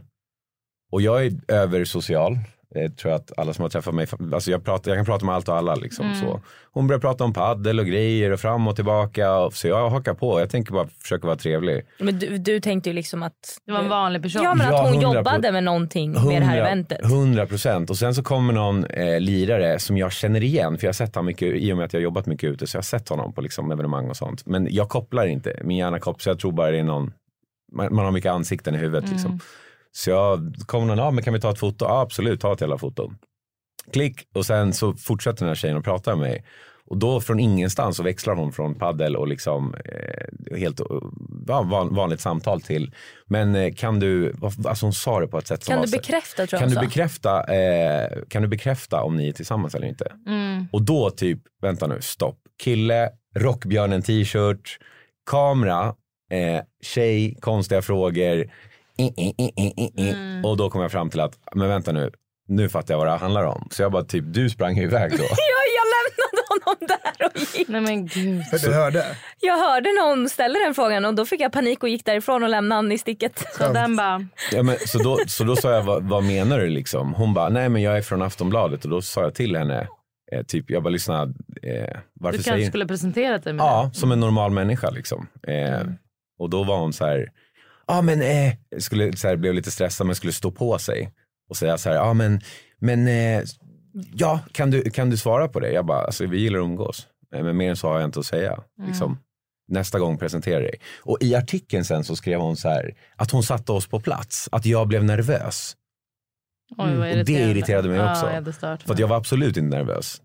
Och jag är översocial. Jag tror att alla som har träffat mig, alltså jag, pratar, jag kan prata med allt och alla liksom, Mm. så. Hon börjar prata om paddel och grejer och fram och tillbaka och, så jag hakar på, jag tänker bara försöka vara trevlig. Men du, du tänkte ju liksom att... Det var en vanlig person. Ja, men Ja, att hon hundra pro- jobbade med någonting med det här eventet. hundra procent. Och sen så kommer någon eh, lirare som jag känner igen, för jag har sett honom mycket, i och med att jag har jobbat mycket ute, så jag har sett honom på liksom evenemang och sånt. Men jag kopplar inte, min hjärna kopplar, så jag tror bara det är någon, man, man har mycket ansikten i huvudet Mm. liksom. Så jag kommer någon, ja men kan vi ta ett foto? Ja absolut, ta ett jävla foto. Klick, och sen så fortsätter den här tjejen att prata med mig. Och då från ingenstans så växlar hon från paddel och liksom eh, helt ja, van, vanligt samtal till. Men eh, kan du, alltså hon sa det på ett sätt som Kan var du så- bekräfta, tror jag kan hon du sa. bekräfta, eh, kan du bekräfta om ni är tillsammans eller inte? Mm. Och då typ, vänta nu, stopp. Kille, rockbjörnen t-shirt, kamera, eh, tjej, konstiga frågor. I, i, i, i, i. Mm. Och då kom jag fram till att, men vänta nu, nu fattar jag vad det handlar om. Så jag bara typ, du sprang iväg då. Ja, jag lämnade honom där och gick. Nej men gud. För du hörde. Jag hörde någon ställa den frågan och då fick jag panik och gick därifrån och lämnade han i sticket. Så den bara, Ja, men, så, då, så då sa jag, vad, vad menar du liksom? Hon bara, nej men jag är från Aftonbladet. Och då sa jag till henne, eh, typ, jag bara lyssna, eh, varför du säger kanske skulle presentera dig med Ja, som en normal människa liksom. Eh, Mm. Och då var hon så här, ja ah, men eh, skulle, så här, blev lite stressad men skulle stå på sig. Och säga så här, ja ah, men, men eh, ja, kan du, kan du svara på det? Jag bara, alltså vi gillar att umgås. Eh, men mer än så har jag inte att säga. Mm. Liksom, nästa gång presentera dig. Och i artikeln sen så skrev hon så här, att hon satte oss på plats. Att jag blev nervös. Oj, vad Och det irriterande. irriterade mig också. Ja, jag hade stört För mig. att jag var absolut inte nervös.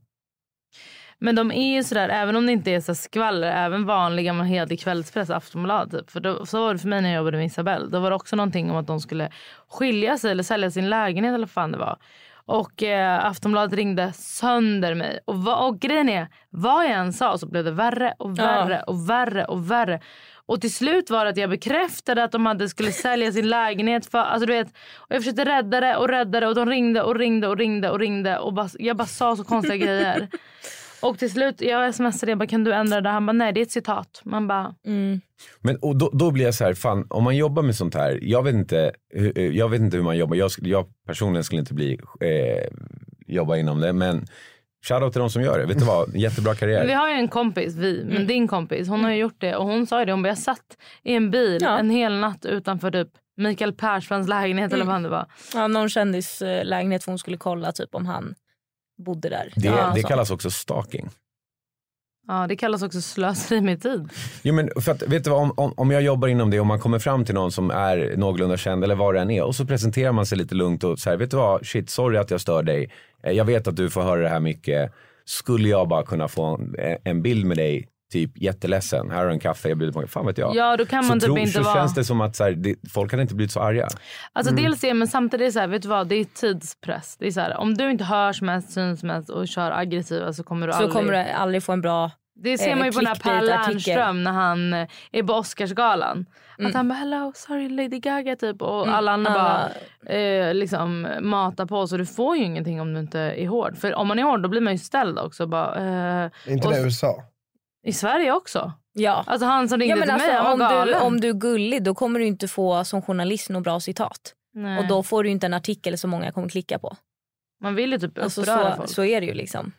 Men de är ju sådär, även om det inte är så skvaller, även vanliga man hederlig kvällspress, Aftonblad typ. För då, så var det för mig när jag jobbade med Isabel. Då var det också någonting om att de skulle skilja sig eller sälja sin lägenhet eller vad fan det var. Och eh, Aftonbladet ringde sönder mig. Och, va, och grejen är, vad jag än sa så blev det värre och värre ja. och värre och värre. Och till slut var det att jag bekräftade att de hade skulle sälja sin lägenhet. För, alltså du vet, och jag försökte rädda det och rädda det. Och de ringde och ringde och ringde och ringde. Och bara, jag bara sa så konstiga grejer. Och till slut, jag smsade, jag bara, kan du ändra det? Han bara, nej det är ett citat. Man bara... Mm. Men och då, då blir jag så här, fan, om man jobbar med sånt här, jag vet inte, jag vet inte hur man jobbar. Jag, jag personligen skulle inte bli eh, jobba inom det, men shoutout till de som gör det. Vet du vad, jättebra karriär. Vi har ju en kompis, vi, men mm. din kompis, hon har ju gjort det. Och hon sa ju det, hon bara, jag satt i en bil ja. en hel natt utanför typ Mikael Persbrandts lägenhet mm. eller vad det var. Ja, någon kändis lägenhet för hon skulle kolla typ om han bodde där. Det, ja, det kallas också stalking. Ja, det kallas också slöseri med tid. Jo, men för att, vet du vad, om, om, om jag jobbar inom det och man kommer fram till någon som är någorlunda känd eller vad det än är och så presenterar man sig lite lugnt och så här, vet du vad, shit, sorry att jag stör dig. Jag vet att du får höra det här mycket. Skulle jag bara kunna få en, en bild med dig, typ jätteledsen, här har en kaffe, jag bjuder på, fan vet jag. Ja, då kan man så typ tro, inte så vara... känns det som att så här, det, folk hade inte blivit så arga. Alltså mm. dels är, men samtidigt så här, vet du vad, det är tidspress. Det är så här, om du inte hörs mest, syns mest och kör aggressiva så kommer du så aldrig... kommer du aldrig få en bra... Det ser man ju på den här Per Lernström när han är på Oscarsgalan. Mm. Att han bara, hello, sorry Lady Gaga typ. Och mm. alla andra bara eh, liksom matar på. Så du får ju ingenting om du inte är hård. För om man är hård då blir man ju ställd också. Bara, eh, inte det i U S A? I Sverige också. Ja. Alltså han som ringde ja, men till alltså, mig, han var om, du, om du är gullig då kommer du inte få som journalist något bra citat. Nej. Och då får du inte en artikel som många kommer klicka på. Man vill ju typ uppröra alltså, så, folk. Så är det ju liksom.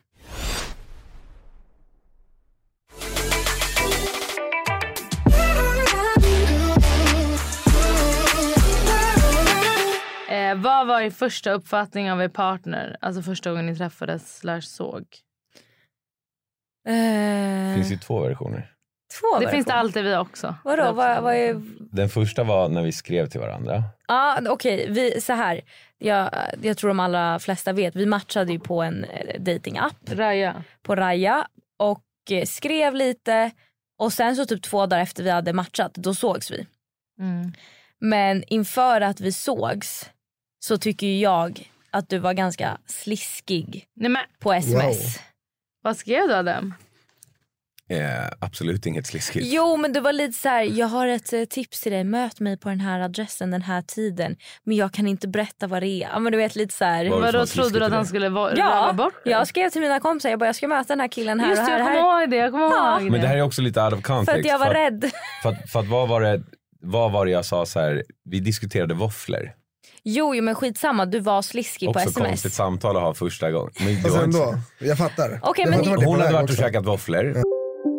Eh, vad var er första uppfattning av er partner? Alltså första gången ni träffades slash såg? Det finns ju två versioner. Två det versioner. Finns det alltid vi också. Vadå? Vad, vad är... Den första var när vi skrev till varandra. Ja, ah, okej. Okay. Så här. Jag, jag tror de allra flesta vet. Vi matchade ju på en datingapp. Raya. På Raya. Och eh, skrev lite. Och sen så typ två dagar efter vi hade matchat, då sågs vi. Mm. Men inför att vi sågs så tycker jag att du var ganska sliskig. Nej, men... på sms. Wow. Vad skrev du Adam? Eh, absolut inget sliskigt. Jo, men det var lite så här, jag har ett eh, tips till dig. Möt mig på den här adressen den här tiden. Men jag kan inte berätta vad det är. Ja, men du vet lite så här. Vad då trodde du att han skulle va- ja, bort det? Jag skrev till mina kompisar, jag bara, jag ska möta den här killen här. Just och här, jag kommer här. ihåg det, jag kommer ihåg det. Men det här är också lite out of context. För att jag var för rädd. Att, för att, för att vad var det, vad var det jag sa så här, vi diskuterade våfflor. Jo, jo men skitsamma, du var sliskig också på sms. Också konstigt samtal att ha första gången. Men och sen då, jag fattar. Okay, jag men fattar hon hade varit också. och käkat våfflor. Ja.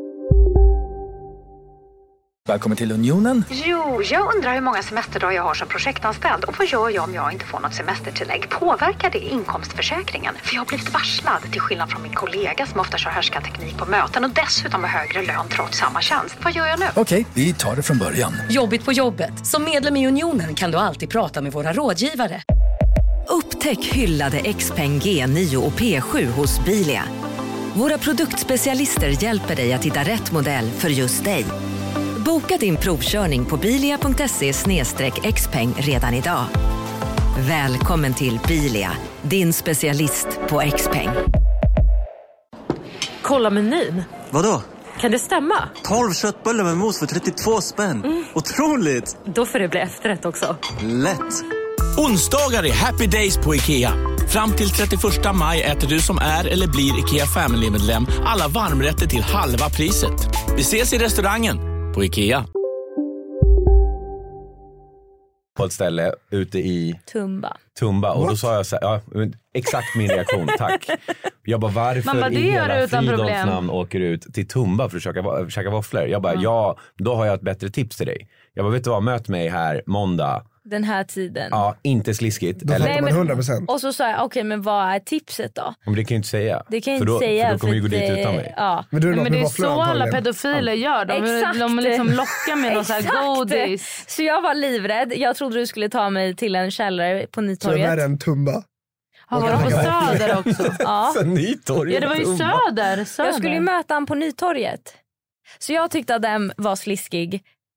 Välkommen till Unionen. Jo, jag undrar hur många semesterdagar jag har som projektanställd. Och vad gör jag om jag inte får något semestertillägg? Påverkar det inkomstförsäkringen? För jag har blivit varslad, till skillnad från min kollega som ofta kör härskarteknik på möten och dessutom har högre lön trots samma tjänst. Vad gör jag nu? Okej, vi tar det från början. Jobbigt på jobbet. Som medlem i Unionen kan du alltid prata med våra rådgivare. Upptäck hyllade Xpeng G nio och P sju hos Bilia. Våra produktspecialister hjälper dig att hitta rätt modell för just dig. Boka din provkörning på bilia punkt se slash xpeng redan idag. Välkommen till Bilia, din specialist på Xpeng. Kolla menyn. Vadå? Kan det stämma? tolv köttbullar med mos för trettiotvå spänn. Mm. Otroligt! Då får det bli efterrätt också. Lätt! Onsdagar är happy days på IKEA. Fram till trettioförsta maj äter du som är eller blir IKEA Family-medlem alla varmrätter till halva priset. Vi ses i restaurangen på IKEA. På ett ställe ute i Tumba. Tumba. Och då sa jag så här, ja, exakt min reaktion, tack. Jag bara, varför bara, i hela Fridolfs namn åker ut till Tumba för att käka, käka våfflor? Jag bara, mm. ja, då har jag ett bättre tips till dig. Jag bara, vet du vad, möt mig här måndag. Den här tiden. Ja, inte sliskigt. Då fattar man hundra procent. Och så sa jag, okej okay, men vad är tipset då? Men det kan ju inte säga. Det kan ju för inte då, säga. För då kommer ju gå dit det, utan mig. Ja. Men, du är, men det är så alla antagligen. pedofiler gör. De, Exakt. de liksom lockar med någon så här godis. Så jag var livrädd. Jag trodde du skulle ta mig till en källare på Nytorget. Så är det en Tumba. Ja, var de på Söder också? Ja. Nytorget, ja, det var ju söder, söder. Jag skulle ju möta han på Nytorget. Så jag tyckte att den var sliskig.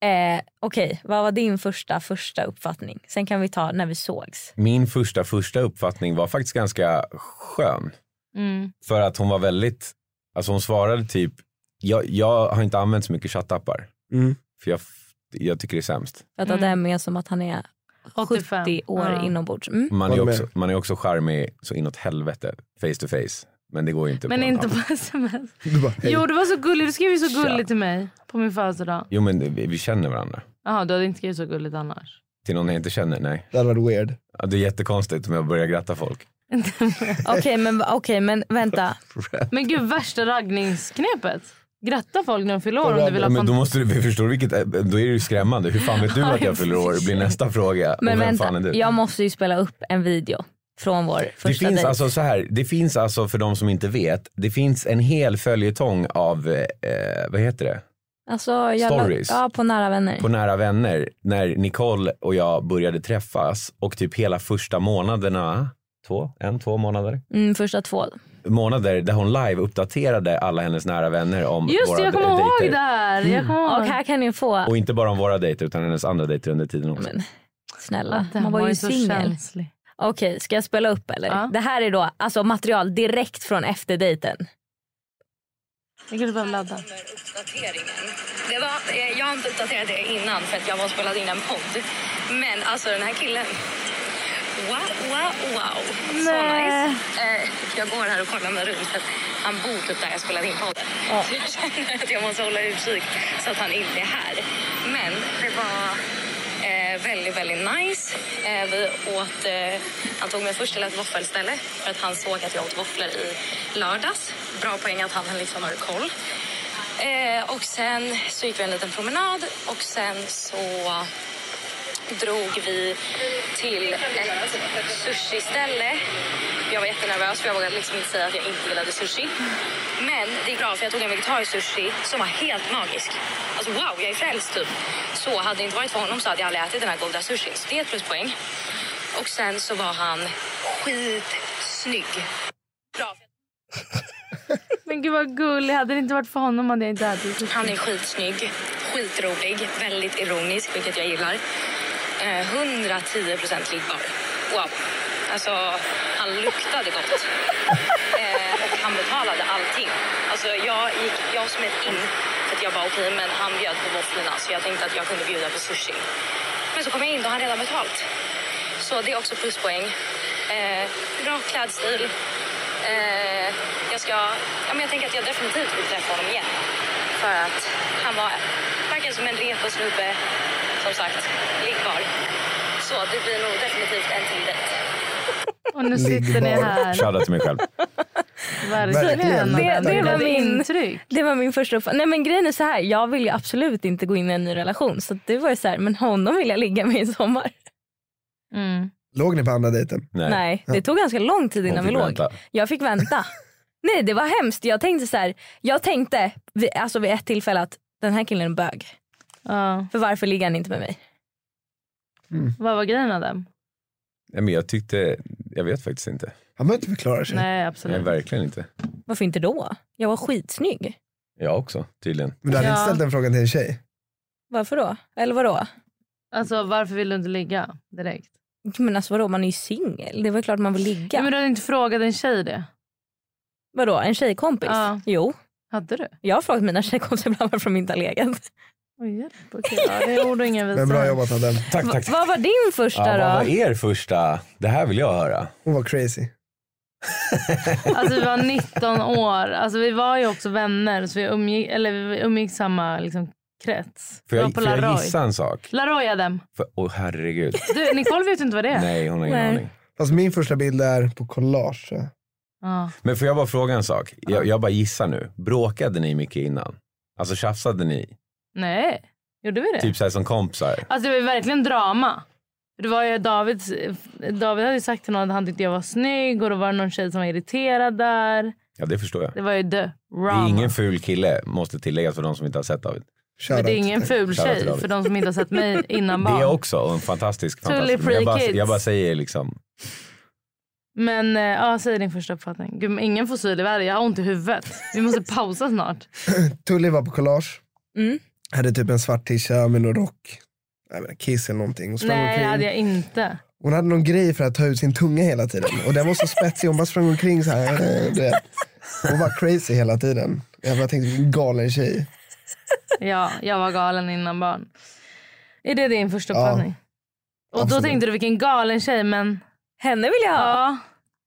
Eh, Okej, okay. Vad var din första första uppfattning? Sen kan vi ta när vi sågs. Min första första uppfattning var faktiskt ganska skön. Mm. För att hon var väldigt, alltså hon svarade typ, jag, jag har inte använt så mycket chattappar. Mm. För jag, jag tycker det är sämst. Jag tar mm. det med som att han är åttiofem sjuttio år ja. inombords. Mm. Man är också, man är också charmig så inåt helvete, face to face. Men det går ju inte men på inte på sms. Bara, jo, du var så gullig. Du skrev ju så gulligt till mig på min födelsedag. Jo, men vi, vi känner varandra. Jaha, du hade inte skrivit så gulligt annars. Till någon jag inte känner, nej. Det hade varit weird. Ja, det är jättekonstigt om jag börjar gratta folk. Okej, okay, men, okay, men vänta. Men gud, värsta raggningsknepet. Gratta folk när de fyller år om du vill ha men då måste du förstå vilket, då är det ju skrämmande. Hur fan vet du att jag fyller år? Det blir nästa fråga. Men vem vänta, fan är du? Jag måste ju spela upp en video från vår första det finns dejt. alltså så här, det finns alltså för de som inte vet, det finns en hel följetong av eh, vad heter det? Alltså, jag stories. Ja, på nära vänner. På nära vänner när Nicole och jag började träffas och typ hela första månaderna, två, en, två månader. Mm, första två. Månader där hon live uppdaterade alla hennes nära vänner om just våra det, jag kommer ihåg dejter. där. Jag kommer ihåg. Och här kan ni få. Och inte bara om våra dejter utan hennes andra dejter under tiden också. Men, snälla, man var, var ju så singel. känslig. Okej, ska jag spela upp eller? Ja. Det här är då alltså material direkt från efterdejten. Jag kan bara ladda. Det var, jag har inte uppdaterat det innan för att jag var spelade in en podd. Men alltså den här killen. Wow, wow, wow. Så nice. Eh, jag går här och kollar mig runt för att han bor typ där jag spelade in podden. Ja. Så jag känner att jag måste hålla utkik så att han inte är här. Men det var eh, väldigt, väldigt nice. Eh, vi åt, eh, han tog mig först till ett våffelställe för att han såg att jag åt våfflor i lördags. Bra poäng att han liksom har koll. Eh, och sen så gick vi en liten promenad och sen så drog vi till ett sushi-ställe. Jag var jättenervös för jag vågade liksom inte säga att jag inte gillade sushi. Men det gick bra för jag tog en vegetarisk sushi som var helt magisk. Alltså wow, jag är frälst typ. Så hade det inte varit för honom så hade jag aldrig ätit den här goda sushi. Så det är ett pluspoäng. Och sen så var han skitsnygg. Bra. Men gud vad gullig. Hade det inte varit för honom hade jag inte ätit sushi. Han är skitsnygg, skitrolig, väldigt ironisk, vilket jag gillar. hundratio procent liggbar. Wow. Alltså, han luktade gott. eh, och han betalade allting. Alltså, jag, gick, jag smet in för att jag bara okej, okay, men han bjöd på våfflorna så jag tänkte att jag kunde bjuda på sushi. Men så kom jag in och han redan betalt. Så det är också pluspoäng. Eh, bra klädstil. Eh, jag ska, ja, men jag tänker att jag definitivt vill träffa honom igen. För att han var verkligen som en repo snubbe. Som sagt, liggbar. Så det blir nog definitivt en till dejt. Och nu sitter ni här. Shoutout till mig själv. Verkligen. Det, det, var min, det var min första uppfattning. Nej men grejen är så här, jag vill ju absolut inte gå in i en ny relation. Så det var ju så här, men honom vill jag ligga med i sommar. Mm. Låg ni på andra dejten? Nej, Nej det tog ganska lång tid innan vi låg. Vänta. Jag fick vänta. Nej, det var hemskt. Jag tänkte så här, jag tänkte alltså vid ett tillfälle att den här killen är en bög. Uh. För varför ligger han inte med mig? Mm. Vad var grejen av dem? Ja, men jag tyckte, jag vet faktiskt inte. Han behöver inte förklara sig. Nej, absolut. Nej, verkligen inte. Varför inte då? Jag var skitsnygg. Jag också, tydligen. Men du hade ja. inte ställt den frågan till en tjej? Varför då? Eller vadå? Alltså, varför vill du inte ligga direkt? Men alltså vadå, man är ju singel. Det var klart man vill ligga. Ja, men du hade inte frågat en tjej det? Vadå, en tjejkompis? Ja. Jo. Hade du? Jag har frågat mina tjejkompisar ibland varför de inte har legat. Oj, okay. Ja, det är ord och inga visa. Men bra jobbat Adam. Tack, tack. Vad var din första ja, då? Vad var er första? Det här vill jag höra. Hon var crazy. Alltså vi var nitton år. Alltså vi var ju också vänner. Så vi umgick, eller vi umgick samma liksom, krets. Får jag, får jag gissa en sak? Laroy Adam. Åh oh, herregud. Du, Nicole vet inte vad det är. Nej, hon har ingen Nej. aning. Fast min första bild är på collage. Ah. Men får jag bara fråga en sak? Jag, jag bara gissar nu. Bråkade ni mycket innan? Alltså tjafsade ni? Nej, gjorde vi det? Typ så här som kompisar. Alltså det var verkligen drama. Det var ju David, David hade sagt till någon att han tyckte jag var snygg. Och då var det någon tjej som var irriterad där. Ja, det förstår jag. Det var ju the drama. Det är ingen ful kille, måste tilläggas för de som inte har sett David. Men det är ingen ful tjej för de som inte har sett mig innan barn. Det är också en fantastisk, fantastisk. Men jag, bara, kids. jag bara säger liksom. Men ja, säg din första uppfattning. Gud, ingen fossil i världen, jag har ont i huvudet. Vi måste pausa snart. Tully var på collage. Mm. hade typ en svart t-shirt med någon rock. Jag menar, Kiss eller någonting. Nej, det hade jag inte. Hon hade någon grej för att ta ut sin tunga hela tiden. Och den var så spetsig, hon bara sprang omkring så här. Det. Hon var crazy hela tiden. Jag bara tänkte, en galen tjej. Ja, jag var galen innan barn. Är det din första uppfattning? Ja, och då tänkte du, vilken galen tjej, men... Henne vill jag ha. Ja.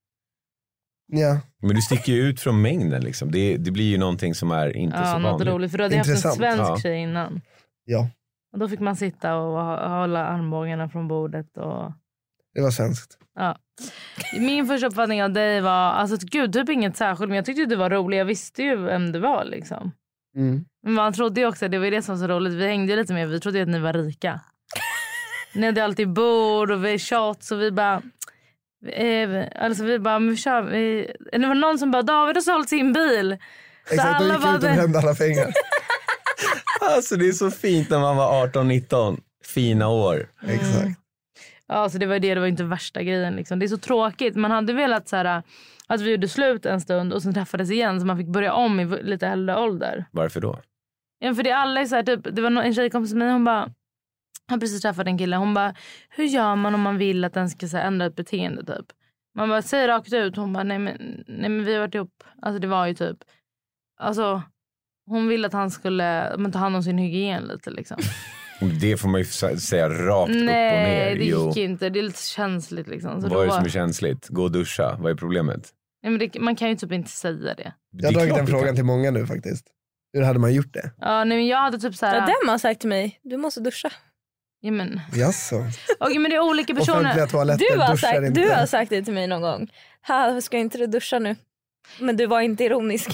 Ja. Men du sticker ju ut från mängden liksom. Det, det blir ju någonting som är inte ja, så något vanligt. roligt, för du hade haft en svensk ja. tjej innan. Ja. Och då fick man sitta och hålla armbågarna från bordet. Och... Det var svenskt. Ja. Min första uppfattning av dig var, alltså gud, typ inget särskilt, men jag tyckte du var rolig. Jag visste ju vem du var liksom. Mm. Men man trodde ju också, det var ju det som var så roligt. Vi hängde ju lite med, vi trodde ju att ni var rika. Ni hade alltid bord och vi shots och vi bara... Eh, alltså vi bara, men vi kör, vi, det var någon som bara, David har sålt sin bil. Exakt, då gick ut och brände alla pengar. Alltså det är så fint när man var arton nitton. Fina år. Mm. Exakt. Ja, så det var det, det var inte värsta grejen liksom. Det är så tråkigt, man hade velat så här, att vi gjorde slut en stund och sen träffades igen, så man fick börja om i lite äldre ålder. Varför då? Ja, för det är alla så här, typ, det var en tjejkompis med mig, hon bara, han precis träffat en kille, hon bara, hur gör man om man vill att den ska så här, ändra ett beteende typ? Man bara, säger rakt ut, hon bara, nej men, nej men vi har varit ihop, alltså det var ju typ, alltså hon ville att han skulle men, ta hand om sin hygien lite liksom. Det får man ju säga rakt nej, upp och ner. Nej, det gick jo. inte, det är lite känsligt liksom. Så vad är det var... som är känsligt? Gå och duscha, vad är problemet? Nej, men det, man kan ju typ inte säga det. Jag har dragit den frågan till många nu faktiskt. Hur hade man gjort det? Ja, nej, men jag hade typ så här... Ja, den har sagt till mig, du måste duscha. Ja, men... Jaså. Okej, men det är olika personer. Du har, sagt, du har sagt det till mig någon gång. Ha, ska inte du duscha nu? Men du var inte ironisk.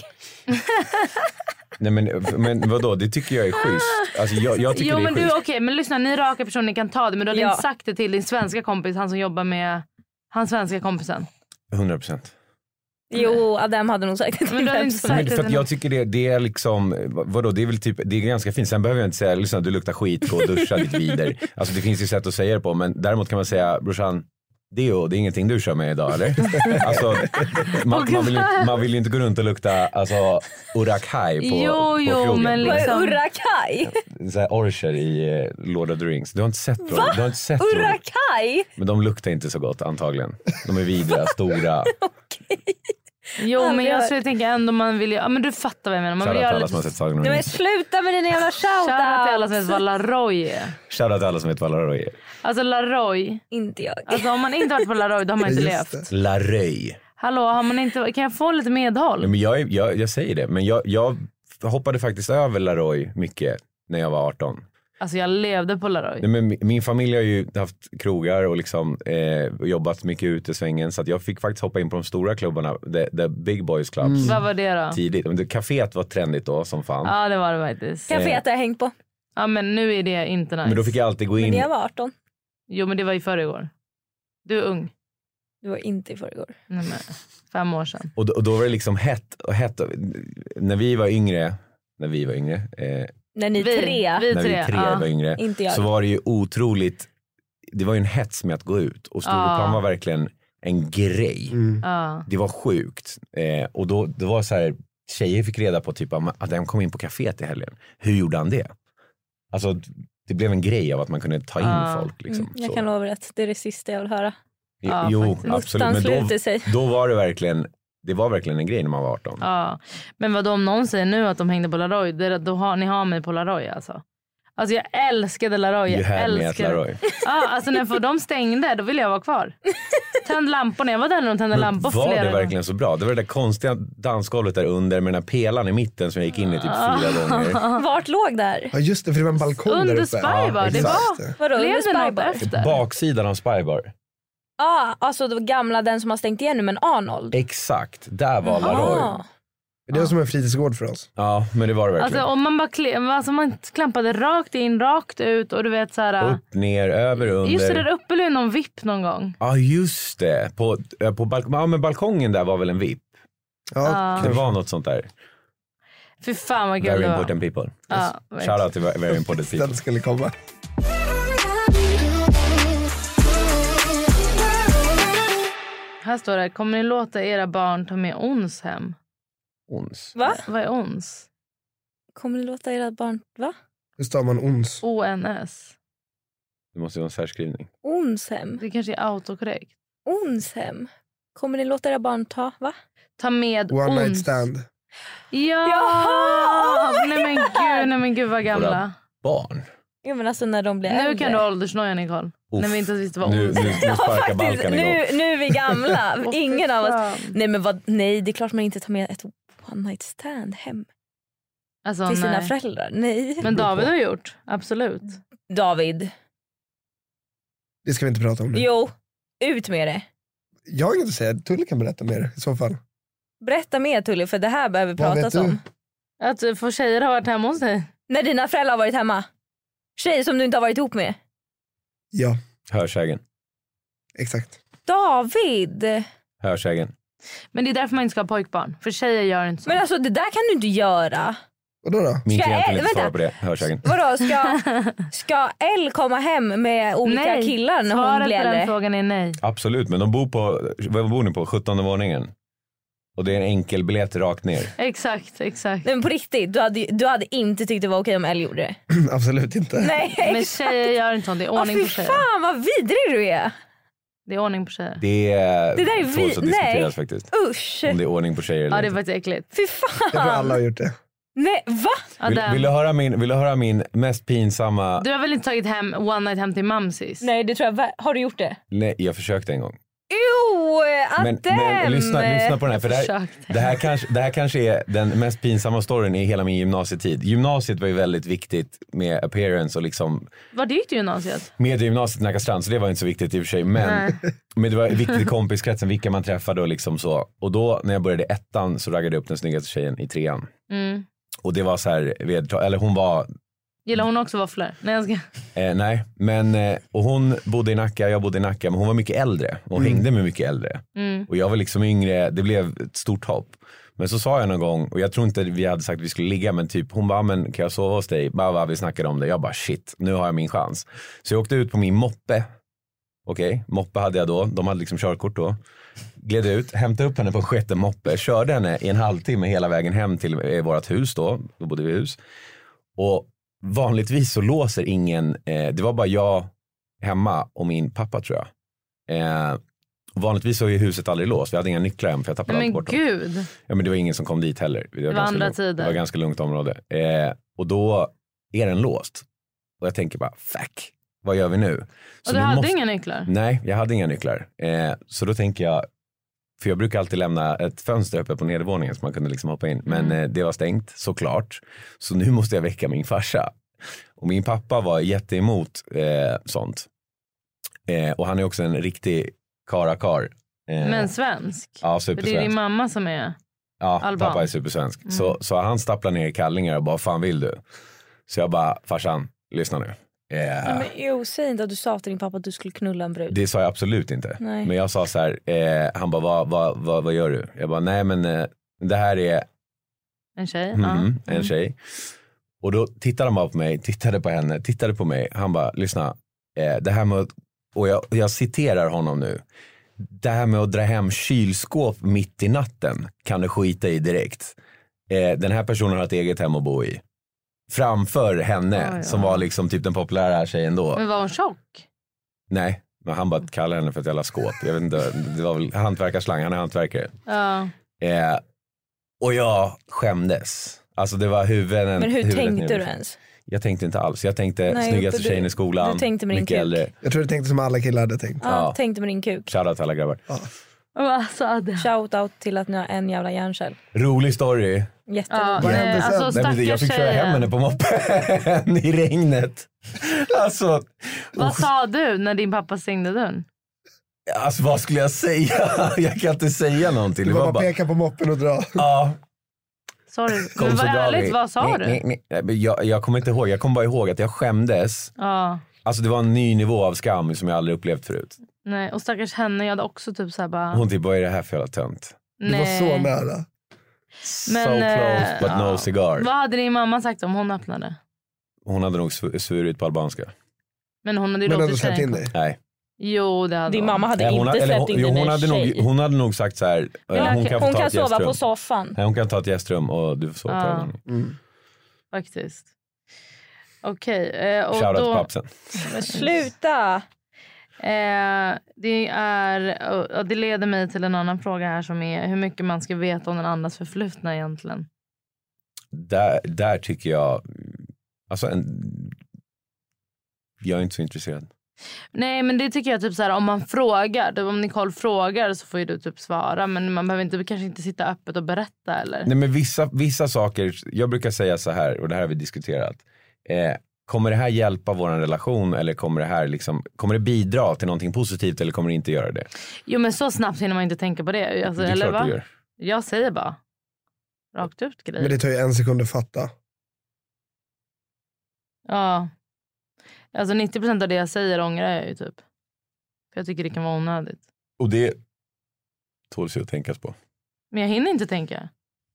Nej men, men vadå, det tycker jag är schysst. Alltså jag, jag tycker jo, det är men schysst. du, okej, men lyssna, ni raka personer kan ta det. Men du hade ja. inte sagt det till din svenska kompis, han som jobbar med hans svenska kompisen. hundra procent. Jo, Adam hade nog sagt det till men mig. Men för att jag tycker det, det är liksom, vadå, det är väl typ, det är ganska fint. Sen behöver jag inte säga, lyssna, du luktar skit, gå och duscha ditt vider. Alltså det finns ju sätt att säga det på, men däremot kan man säga, brorsan, Deo, det är ingenting du kör med idag, eller? Alltså, man, man, vill, man vill ju inte gå runt och lukta alltså, Urakaj på, jo, på jo, krogen. Men liksom... Urakaj? Så här orcher i eh, Lord of the Rings. Du har inte sett dem. Va? Du har inte sett Urakaj? Men de luktar inte så gott antagligen. De är vidriga, stora. Okej. Jo, men jag skulle tänka ändå man vill ju, ja men du fattar vad jag menar. Man vill Shoutout göra till alla lite... som har sett Sagan om Nej, men sluta med dina jävla shoutouts. Shoutout till alla som vet vad Laroy är. Shoutout till alla som vet vad Laroy är. Alltså Laroy. Inte jag. Alltså om man inte varit på Laroy, då har man inte levt. Laroy. Hallå, har man inte, kan jag få lite medhåll? Nej, men jag, jag, jag säger det, men jag, jag hoppade faktiskt över Laroy mycket när jag var arton. Alltså jag levde på Laroy. Nej, men min familj har ju haft krogar och liksom eh, jobbat mycket ute i svängen, så att jag fick faktiskt hoppa in på de stora klubbarna, the, the big boys clubs. Mm. Vad var det då? Tidigt. Men det, caféet var trendigt då som fan. Ja, det var det faktiskt. Caféet har jag hängt på. Ja, men nu är det inte nice. Men då fick jag alltid gå in. Men jag var arton. Jo, men det var i förrgår. Du är ung. Du var inte i förrgår. Nej, men fem år sedan. Och då, och då var det liksom hett och hett. När vi var yngre, när vi var yngre, eh, när ni vi, tre, vi när tre, vi tre ja. var yngre, inte jag. Så var det ju otroligt, det var ju en hets med att gå ut. Och Stureplan Ja. var verkligen en grej. Mm. Ja. Det var sjukt. Eh, och då det var så här, tjejer fick reda på typ att han kom in på kaféet i helgen. Hur gjorde han det? Alltså det blev en grej av att man kunde ta in Ja. folk. Liksom, Mm, jag så. kan lova att det är det sista jag vill höra. Ja, jo, faktiskt. absolut. Men då, då var det verkligen, det var verkligen en grej när man var arton. Ja. Men vad om någon säger nu att de hängde på Laroy, det, då har, ni har mig på Laroy alltså. Alltså jag älskade Laroy. You Jag had me at älskade... Laroy. Ja, alltså när för de stängde, då ville jag vara kvar. Tänd lamporna, jag var där när de tände lampor Var flera det gånger. verkligen så bra? Det var det där konstiga dansgolvet där under med den här pelan i mitten som jag gick in i typ fyra gånger. Vart låg där? Ja just det, för det var en balkong Under där uppe. Spybar, det exakt. var... Vadå, Blev under det något Spybar? efter? Baksidan av Spybar. Ja, ah, alltså det var gamla, den som har stängt igen nu, men Arnold. Exakt, där var Laroy. Ah. Det var som en fritidsgård för oss. Ja, men det var det verkligen. Alltså om man bara kle- alltså, man klampade rakt in, rakt ut och du vet så här. Upp, ner, över, under. Just det, där uppe blev någon vipp någon gång. Ja, just det. På, på balk- ja, men balkongen där var väl en vipp. Ja, Det var något sånt där. Fy fan vad kul Very det var. important people. Ja, Shout out till very important people. den skulle komma. Här står det, kommer ni låta era barn ta med ons hem? Ons. Va? Vad är ons? Kommer ni låta era barn, va? Hur stavar man ons? O N S. Det måste vara en särskrivning. Onshem. Det kanske är autokorrekt. Onshem. Kommer ni låta era barn ta, va? Ta med One ons. night stand. Ja! Jaha! Nej men gud, nej men gud vad gamla. Våra barn. Ja, men alltså när de blir Nu äldre. kan du åldersnoja, Nicole. Uff. När vi inte visste vad Nu, ons. nu, nu sparkar balkan nu, igång. nu är vi gamla. Åh, Ingen fy av oss. fan. Nej men vad, nej det är klart man inte tar med ett one night stand hem Alltså, till sina nej. föräldrar. Nej. Men David har gjort, absolut. David. Det ska vi inte prata om nu. Jo, ut med det. Jag har inget att säga. Tulle kan berätta mer i så fall. Berätta mer Tully, för det här behöver Vad pratas vet du? om. Att få tjejer har varit hemma hos dig. När dina föräldrar har varit hemma. Tjejer som du inte har varit ihop med. Ja, Hörsägen. exakt. David. Hörsägen. Men det är därför man inte ska ha pojkbarn. För tjejer gör inte så. Men alltså det där kan du inte göra. Vadå då? Min Ska klient jag- vill inte svara vänta. på det. Hörsägen. Vadå, ska, ska Elle komma hem med olika Nej. killar när hon Svaret blir på den äldre? frågan är nej. Absolut, men de bor på, vad bor ni på? sjuttonde våningen. Och det är en enkel biljett rakt ner. Exakt, exakt. Nej, men på riktigt, du hade, du hade inte tyckt det var okej om Elle gjorde det. Absolut inte. Nej. Men tjejer gör inte sånt. Det är Åh, ordning fy på tjejer. fan vad vidrig du är. Det är ordning på tjejer. Det är, Det där är tåls vi- att diskuteras nej. faktiskt. Usch. Om det är ordning på tjejer eller Ja, det är inte. faktiskt äckligt. Fy Jag tror alla fan. har gjort det. Nej, va? Vill, Adam, vill, du höra min, vill du höra min mest pinsamma... du har väl inte tagit hem one night hem till mamsis? Nej, det tror jag. va- Har du gjort det? Nej, jag försökte en gång. Jo, Men, Adem. men lyssna, lyssna på den här. För det, här, Försökte. det, här kanske, det här kanske är den mest pinsamma storyn i hela min gymnasietid. Gymnasiet var ju väldigt viktigt med appearance och liksom... Var det gick du gymnasiet? Mediegymnasiet i Nackastrand, så det var inte så viktigt i och för sig. Men, men det var viktigt i kompiskretsen, vilka man träffade och liksom så. Och då när jag började ettan så raggade jag upp den snyggaste tjejen i trean. Mm. Och det var så här, vedtra- eller hon var... Gillar hon också våfflor? Nej, jag ska... Eh, nej, men eh, och hon bodde i Nacka, jag bodde i Nacka, men hon var mycket äldre och Mm. hängde med mycket äldre. Mm. Och jag var liksom yngre, det blev ett stort hopp. Men så sa jag någon gång, och jag tror inte vi hade sagt att vi skulle ligga, men typ hon bara, men kan jag sova hos dig? Bara, va, vi snackade om det. Jag bara, shit, nu har jag min chans. Så jag åkte ut på min moppe. Okej, okay, moppe hade jag då, de hade liksom körkort då. Gled ut, hämtade upp henne på en sjätte moppe, körde henne i en halvtimme hela vägen hem till eh, vårt hus då, då bodde vi i hus. Och vanligtvis så låser ingen, eh, det var bara jag hemma och min pappa tror jag. Eh, vanligtvis så är huset aldrig låst, vi hade inga nycklar hem för jag tappade Men allt bort dem. gud. Ja, men det var ingen som kom dit heller. Det var, var ganska andra lugnt. tider. Det var ganska lugnt område. Eh, och då är den låst. Och jag tänker bara, fuck, vad gör vi nu? Så Och du vi hade måste... inga nycklar? Nej, jag hade inga nycklar. Eh, så då tänker jag, för jag brukar alltid lämna ett fönster uppe på nedervåningen så man kunde liksom hoppa in. Men Mm. eh, det var stängt, såklart. Så nu måste jag väcka min farsa. Och min pappa var jätteemot eh, sånt. Eh, och han är också en riktig karakar. Eh, Men svensk? Ja, För det är supersvensk. din mamma som är... Ja, alban. pappa är supersvensk. Mm. Så, så han stapplar ner i kallingar och bara, fan vill du? Så jag bara, farsan, lyssna nu. Eh, Nej, men jo, säg inte att du sa till din pappa att du skulle knulla en brud. Det sa jag absolut inte. Nej. Men jag sa så här, eh, han bara, vad, vad, vad, vad gör du? Jag bara, nej men eh, det här är En tjej? mm, Ja. en tjej. Och då tittade han bara på mig, tittade på henne, tittade på mig. Han bara, lyssna, eh, det här med att, och jag, jag citerar honom nu. Det här med att dra hem kylskåp mitt i natten kan du skita i direkt. Eh, den här personen har ett eget hem att bo i. Framför henne, Ja, ja. som var liksom typ den populära tjejen då. Men var hon tjock? Nej, men han bara kallade henne för ett jävla skåp. Jag vet inte, det var väl hantverkarslang, han är hantverkare. Ja. Eh, och jag skämdes. Alltså det var huvuden. Men hur huvudet tänkte ner. du ens? Jag tänkte inte alls. Jag tänkte Nej, snyggaste du- tjejen i skolan. du tänkte med din mycket kuk. äldre. Jag tror du tänkte som alla killar hade tänkt. Ja, Ja. tänkte med din kuk. Shoutout till alla grabbar. Ja. Alltså, Adde. Shout out till att ni har en jävla hjärncell. Rolig story. Jätteroligt. Ja, Vad nej, hände sen? alltså, Nej, men jag fick stackars köra hem tjejen. henne på moppen i regnet. Alltså, Vad sa du när din pappa stängde dörren? alltså vad skulle jag säga? Jag kan inte säga någonting. Du Det var var bara bara, peka på moppen och dra. ja. Sorry. Kom Men så vad drar vi. ärligt, vad sa nej, du? Nej, nej, nej. men Jag, jag kommer inte ihåg. Jag kommer bara ihåg att jag skämdes. Ja. Alltså det var en ny nivå av skam som jag aldrig upplevt förut. Nej, och stackars henne, jag hade också typ såhär bara... Hon typ, vad är det här för jävla tönt? Du var så nära. Men, so close eh, but ja. no cigar. Vad hade din mamma sagt om hon öppnade? Hon hade nog sv- svurit på albanska. Men hon hade ju Men ändå låtit släppt in tjejen. dig. Nej. Jo, det hade Din hon. mamma hade Nej, hon, inte ha- eller släppt hon, in jo, din hon, hade nog, tjej. hon hade nog sagt så här. eh, Ja, hon kan, få hon ta kan ett sova gästrum. på soffan. Nej, hon kan ta ett gästrum och du får sova Ja. på övervåningen. Mm. Faktiskt. Okej. Eh, och Shoutout då... pappsen. Men sluta! Eh, det är och det leder mig till en annan fråga här som är hur mycket man ska veta om den andras förflutna egentligen. Där, där tycker jag alltså en, jag är inte så intresserad. Nej, men det tycker jag typ så här, om man frågar, om Nicole frågar så får ju du typ svara, men man behöver inte, kanske inte sitta öppet och berätta eller. Nej, men vissa, vissa saker, jag brukar säga så här, och det här har vi diskuterat. Eh, kommer det här hjälpa våran relation eller kommer det här liksom, kommer det bidra till någonting positivt eller kommer det inte göra det? Jo, men så snabbt hinner man inte tänka på det. Alltså, det är eller klart va? du gör. Jag säger bara rakt ut grejer. Men det tar ju en sekund att fatta. Ja. Alltså nittio procent av det jag säger ångrar jag ju typ. För jag tycker det kan vara onödigt. Och det tåls ju att tänkas på. Men jag hinner inte tänka.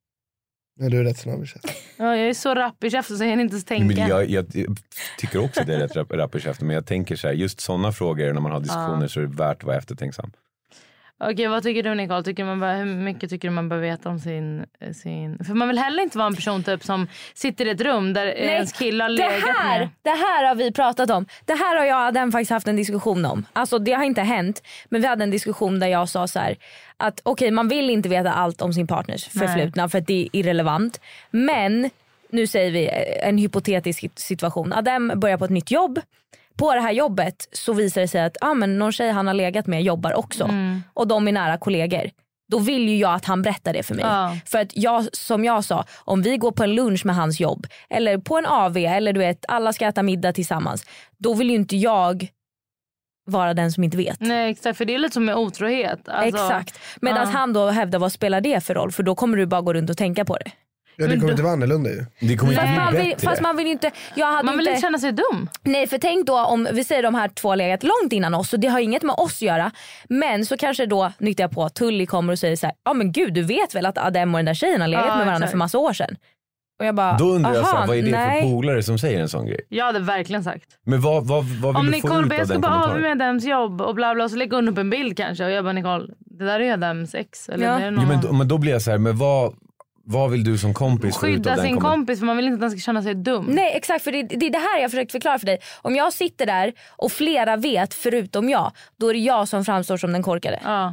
Nej, du är rätt snabb i käften. Ja, jag är så rapp i käften så jag hinner inte ens tänka. Men jag, jag, jag tycker också att det är rätt rapp, rapp i käften. Men jag tänker så här, just sådana frågor när man har diskussioner Ja. så är det värt att vara eftertänksam. Okej, vad tycker du Nicole? Tycker man bara, hur mycket tycker du man bör veta om sin, sin... För man vill heller inte vara en person typ som sitter i ett rum där Nej, ens killar har legat det här, med. det här har vi pratat om. Det här har jag och Adam faktiskt haft en diskussion om. Alltså det har inte hänt. Men vi hade en diskussion där jag sa så här, att okej, okay, man vill inte veta allt om sin partners förflutna. Nej. För att det är irrelevant. Men nu säger vi en hypotetisk situation. Adam börjar på ett nytt jobb. På det här jobbet så visar det sig att ah, men någon tjej han har legat med jobbar också. Mm. Och de är nära kollegor. Då vill ju jag att han berättar det för mig. Ja. För att jag, som jag sa, om vi går på en lunch med hans jobb eller på en A V eller du vet, alla ska äta middag tillsammans. Då vill ju inte jag vara den som inte vet. Nej, exakt, för det är lite som med otrohet. Alltså, exakt. Medan ja. han då hävdar, vad spelar det för roll? För då kommer du bara gå runt och tänka på det. Ja, det kommer inte vara annorlunda ju. Det kommer inte fast, bli man bättre. vill, fast man vill ju inte, jag hade man vill inte inte känna sig dum. Nej, för tänk då om vi säger de här två legat långt innan oss, så det har inget med oss att göra. Men så kanske då nyttjar jag på att Tully kommer och säger så här: ja men gud, du vet väl att Adam och den där tjejen har legat ja, med varandra exakt. för massa år sedan. Och jag bara, då undrar jag så här, vad är det nej. för polare som säger en sån grej? Jag hade verkligen sagt. Men vad, vad, vad vill om du Nicole få ut be, av jag den ska bara av kommentaren? med Adams jobb och bla bla, och så lägger hon upp en bild kanske. Och jag bara, Nicole, det där är Adams ex. Eller ja. är det någon... jo, men, då, men då blir jag så här, men vad... Vad vill du som kompis få ut av skydda den sin komment- kompis, för man vill inte att den ska känna sig dum. Nej, exakt, för det, det är det här jag försökt förklara för dig. Om jag sitter där och flera vet förutom jag, då är det jag som framstår som den korkade. Ja.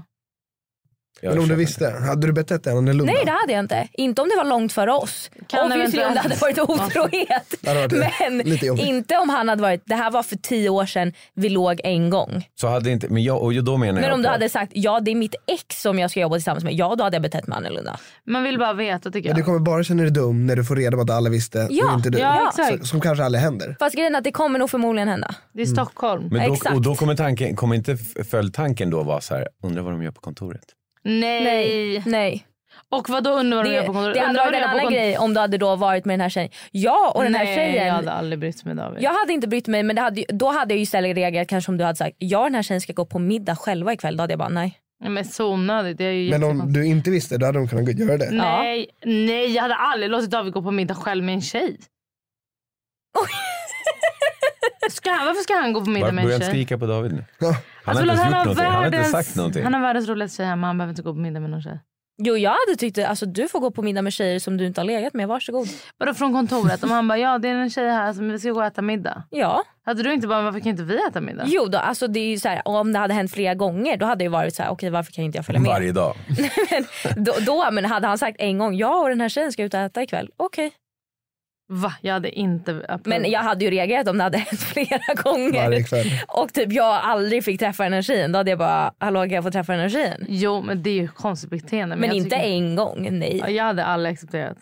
Men om du visste, hade du betett dig annorlunda? Nej, det hade jag inte. Inte om det var långt före oss. Kan obviously om det hade varit otrohet. Men inte om han hade varit, det här var för tio år sedan, vi låg en gång. Så hade inte, men jag, och då menar men jag om du på, hade sagt, ja det är mitt ex som jag ska jobba tillsammans med, ja då hade jag betett mig annorlunda. Man vill bara veta, tycker jag. Men du kommer bara känna dig dum när du får reda på att alla visste ja. och inte du. Ja, exakt. Så, som kanske aldrig händer. Fast grejen är att det kommer nog förmodligen hända. Det är Stockholm. men då, exakt. och då kommer tanken, kommer inte följdtanken då vara så här, undrar vad de gör på kontoret? Nej. Nej. Nej. Och vad då undrar vad de det, gör på kontoret? Det hade varit en annan grej om du hade då varit med den här tjejen. Ja, och den Nej, här tjejen. jag hade aldrig brytt mig, David. Jag hade inte brytt mig, men det hade, då hade jag ju istället reagerat kanske om du hade sagt, ja den här tjejen ska gå på middag själva ikväll. Då hade jag bara, nej. Ja, men så onödigt, det är ju men om du inte visste, då hade de kunnat göra det. Nej, ja. nej, jag hade aldrig låtit David gå på middag själv med en tjej. Ska han, varför ska han gå på middag Var, med en tjej? Börja skrika på David nu. Ja. Han, alltså, har inte han, gjort har någonting. världens, han har inte sagt någonting. Han har världens roligaste tjej hemma, han behöver inte gå på middag med någon tjej. Jo, jag hade tyckt det, alltså du får gå på middag med tjejer som du inte har legat med, varsågod. Bara från kontoret, om han bara, ja det är en tjej här som vi ska gå och äta middag. Ja. Hade du inte bara, varför kan inte vi äta middag? Jo då, alltså det är ju så här, om det hade hänt flera gånger då hade det varit så här, okej okay, varför kan inte jag följa med? Varje dag. men, då, då, men hade han sagt en gång, ja och den här tjejen ska ut och äta ikväll, okej. Okay. Va? Jag hade inte upplevt. Men jag hade ju reagerat om det hade hänt flera gånger. Och typ jag aldrig fick träffa den här tjejen. Då hade jag bara, hallå kan jag få träffa den här tjejen? Jo men det är ju konstigt beteende. Men, men inte tycker... en gång, nej. Ja, jag hade aldrig accepterat.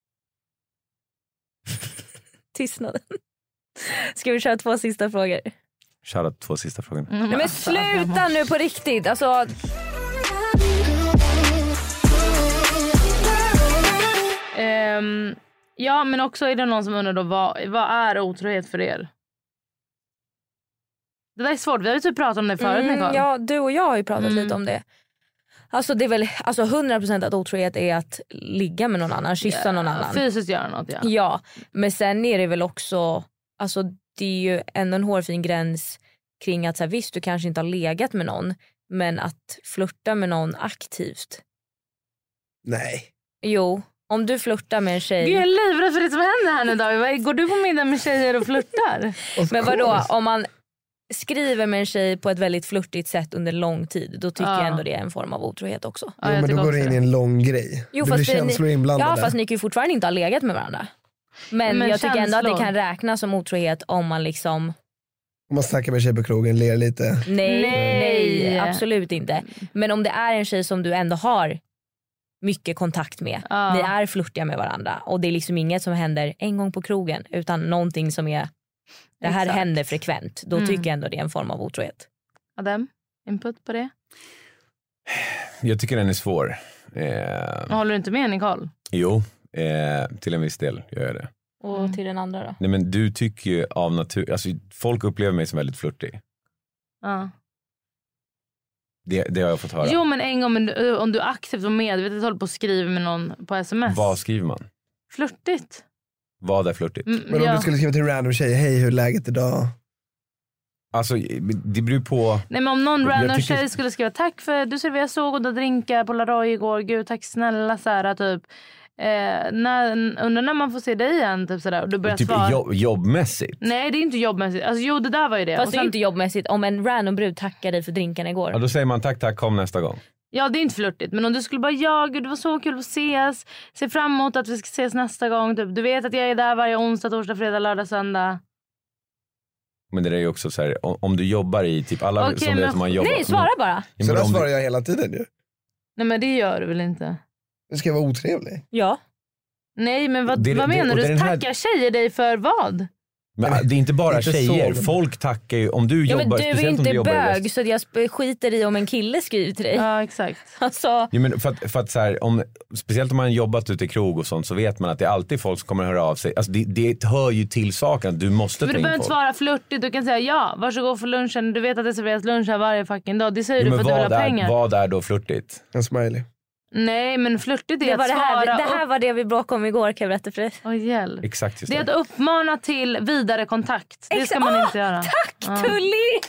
Tystnaden. Ska vi köra två sista frågor? Köra två sista frågor. Mm, men sluta nu på riktigt. Alltså... Um... Ja, men också är det någon som undrar då, vad, vad är otrohet för er? Det där är svårt, vi har ju typ pratat om det förut, mm, Nicole. Ja, du och jag har ju pratat mm. lite om det. Alltså det är väl alltså hundra procent att otrohet är att ligga med någon annan, kyssa yeah, någon annan. Fysiskt göra något, ja. Ja, men sen är det väl också, alltså det är ju ändå en hårfin gräns kring att så här, visst du kanske inte har legat med någon, men att flirta med någon aktivt. Nej. Jo. Om du flörtar med en tjej... Gud, jag är livrädd för det som händer här nu, David. Går du på middag med tjejer och flörtar? Men vadå, om man skriver med en tjej på ett väldigt flörtigt sätt under lång tid, då tycker Ja. jag ändå det är en form av otrohet också. Jo, Ja, jag men då tycker går det också in i en lång grej. Jo, det blir fast känslor ni, inblandade. ja, fast ni kan ju fortfarande inte ha legat med varandra. Men, Men jag tycker ändå att det känslor. kan räknas som otrohet om man liksom... Om man snackar med tjej på krogen, ler lite. Nej, Nej. nej, absolut inte. Men om det är en tjej som du ändå har mycket kontakt med, Ja. ni är flirtiga med varandra och det är liksom inget som händer en gång på krogen, utan någonting som är, det här Exakt. händer frekvent, då Mm. tycker jag ändå det är en form av otrohet. Adam, input på det? Jag tycker den är svår. Eh, Håller du inte med, Nicole? jo, eh, till en viss del gör jag det. Och till den andra då? Nej, men du tycker ju av natur, alltså folk upplever mig som väldigt flirtig. Ja. Det, det har jag fått höra. Jo, men en gång men, om du aktivt och medvetet håller på att skriva med någon på sms. Vad skriver man? Flörtigt. Vad är flirtigt? Mm, Men om ja. du skulle skriva till en random tjej, hej hur är läget idag? Alltså det beror på. Nej, men om någon Jag random tycker- tjej skulle skriva tack för du serverade så goda drinkar på Laroy igår. Gud, tack snälla så här typ. Eh, när, undrar när man får se dig igen typ sådär. Och du börjar Typ svara. jobb, jobbmässigt. Nej, det är inte jobbmässigt. Alltså jo, det där var ju det. Fast Och det är sen- inte jobbmässigt om en random brud tackar dig för drinken igår. Ja, då säger man tack tack, kom nästa gång. Ja, det är inte flörtigt. Men om du skulle bara, ja gud det var så kul att ses. Se fram emot att vi ska ses nästa gång. Typ. Du vet att jag är där varje onsdag, torsdag, fredag, lördag, söndag. Men det är ju också så här, om, om du jobbar i typ alla Okej, som men- vet att man jobbar. Nej, svara bara. Ja, men Så där om du- svarar jag hela tiden ju. Nej, men det gör du väl inte? Nu ska jag vara otrevlig. Ja. Nej, men vad, Det är- vad det- menar och du? det är den här- Tackar tjejer dig för vad? Men det är inte bara Inte så, tjejer, men- folk tackar ju, om du Ja, jobbar, men du är speciellt om inte du jobbar i rest- bög så jag sp- skiter i om en kille skriver till dig. Ja, exakt. Alltså, Ja, men för att, för att så här, om, speciellt om man har jobbat ute i krog och sånt, så vet man att det är alltid folk som kommer att höra av sig. Alltså det, det hör ju till saken att du måste För ta du in behöver inte folk. svara flörtigt. Du kan säga ja, varsågod för lunchen. Du vet att det serveras lunch här varje fucking dag. Det säger Ja, du men för att du vill vad, ha är, pengar. vad är då flörtigt? En smiley. Nej, men flörtigt är det, att var det, här, svara det här upp. var det vi bråkade om igår, kan jag berätta för dig. Åh, hjälp. Exakt just Det är det. att uppmana till vidare kontakt. Det ska Exakt. man Åh, inte göra. Tack Ja. Tully!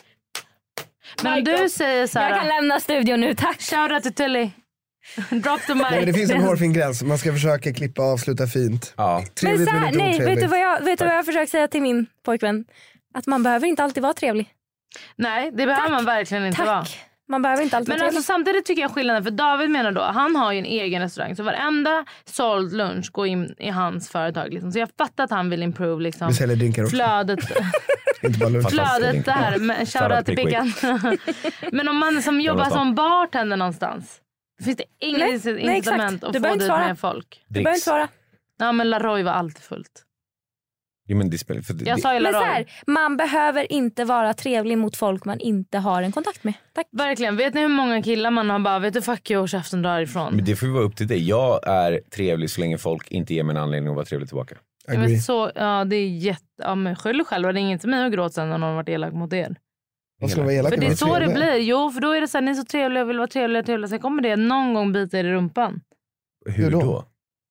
Men om My du God. säger så Jag kan här. lämna studion nu, tack. Shoutout till Tully. Drop the mic. Nej, men det finns en hårfin gräns, man ska försöka klippa och avsluta fint. Ja. Men Trevligt så men här, inte nej, otrevligt. vet du vad jag, vet du vad jag har försökt säga till min pojkvän? Att man behöver inte alltid vara trevlig. Nej, det behöver man verkligen inte vara. Tack. Man behöver inte alltid Men vara alltså, trevlig. samtidigt tycker jag skillnaden, för David menar då, han har ju en egen restaurang så varenda såld lunch går in i hans företag liksom. Så jag fattar att han vill improve liksom, Vi säljer drinkar också. flödet, Inte bara lunch. flödet där, men shoutout till Pickan. Men om man som jobbar Jävla som bartender någonstans, finns det inget Nej, incitament nej, exakt. att Du få behöver inte dit svara. med folk. Du behöver inte svara. Ja, men Laroy var alltid fullt. Ja, men det spelar, för det, Jag det, sa ju Men så Laroy. här, man behöver inte vara trevlig mot folk man inte har en kontakt med. Tack. Verkligen, vet ni hur många killar man har bara, vet du, fuck you och käften drar ifrån. men det får ju vara upp till dig. Jag är trevlig så länge folk inte ger mig en anledning att vara trevlig tillbaka. Jag vet, så, ja, det är jätte... Ja, men skyll själva, det är inte mig att gråta sen när någon har varit elak mot er. Vad ska vara elaka För det är med så det trevliga? blir. Jo, för då är det så här, ni är så trevliga och vill vara trevliga, trevliga. Sen kommer det någon gång bita er i rumpan. Hur, Hur då? då?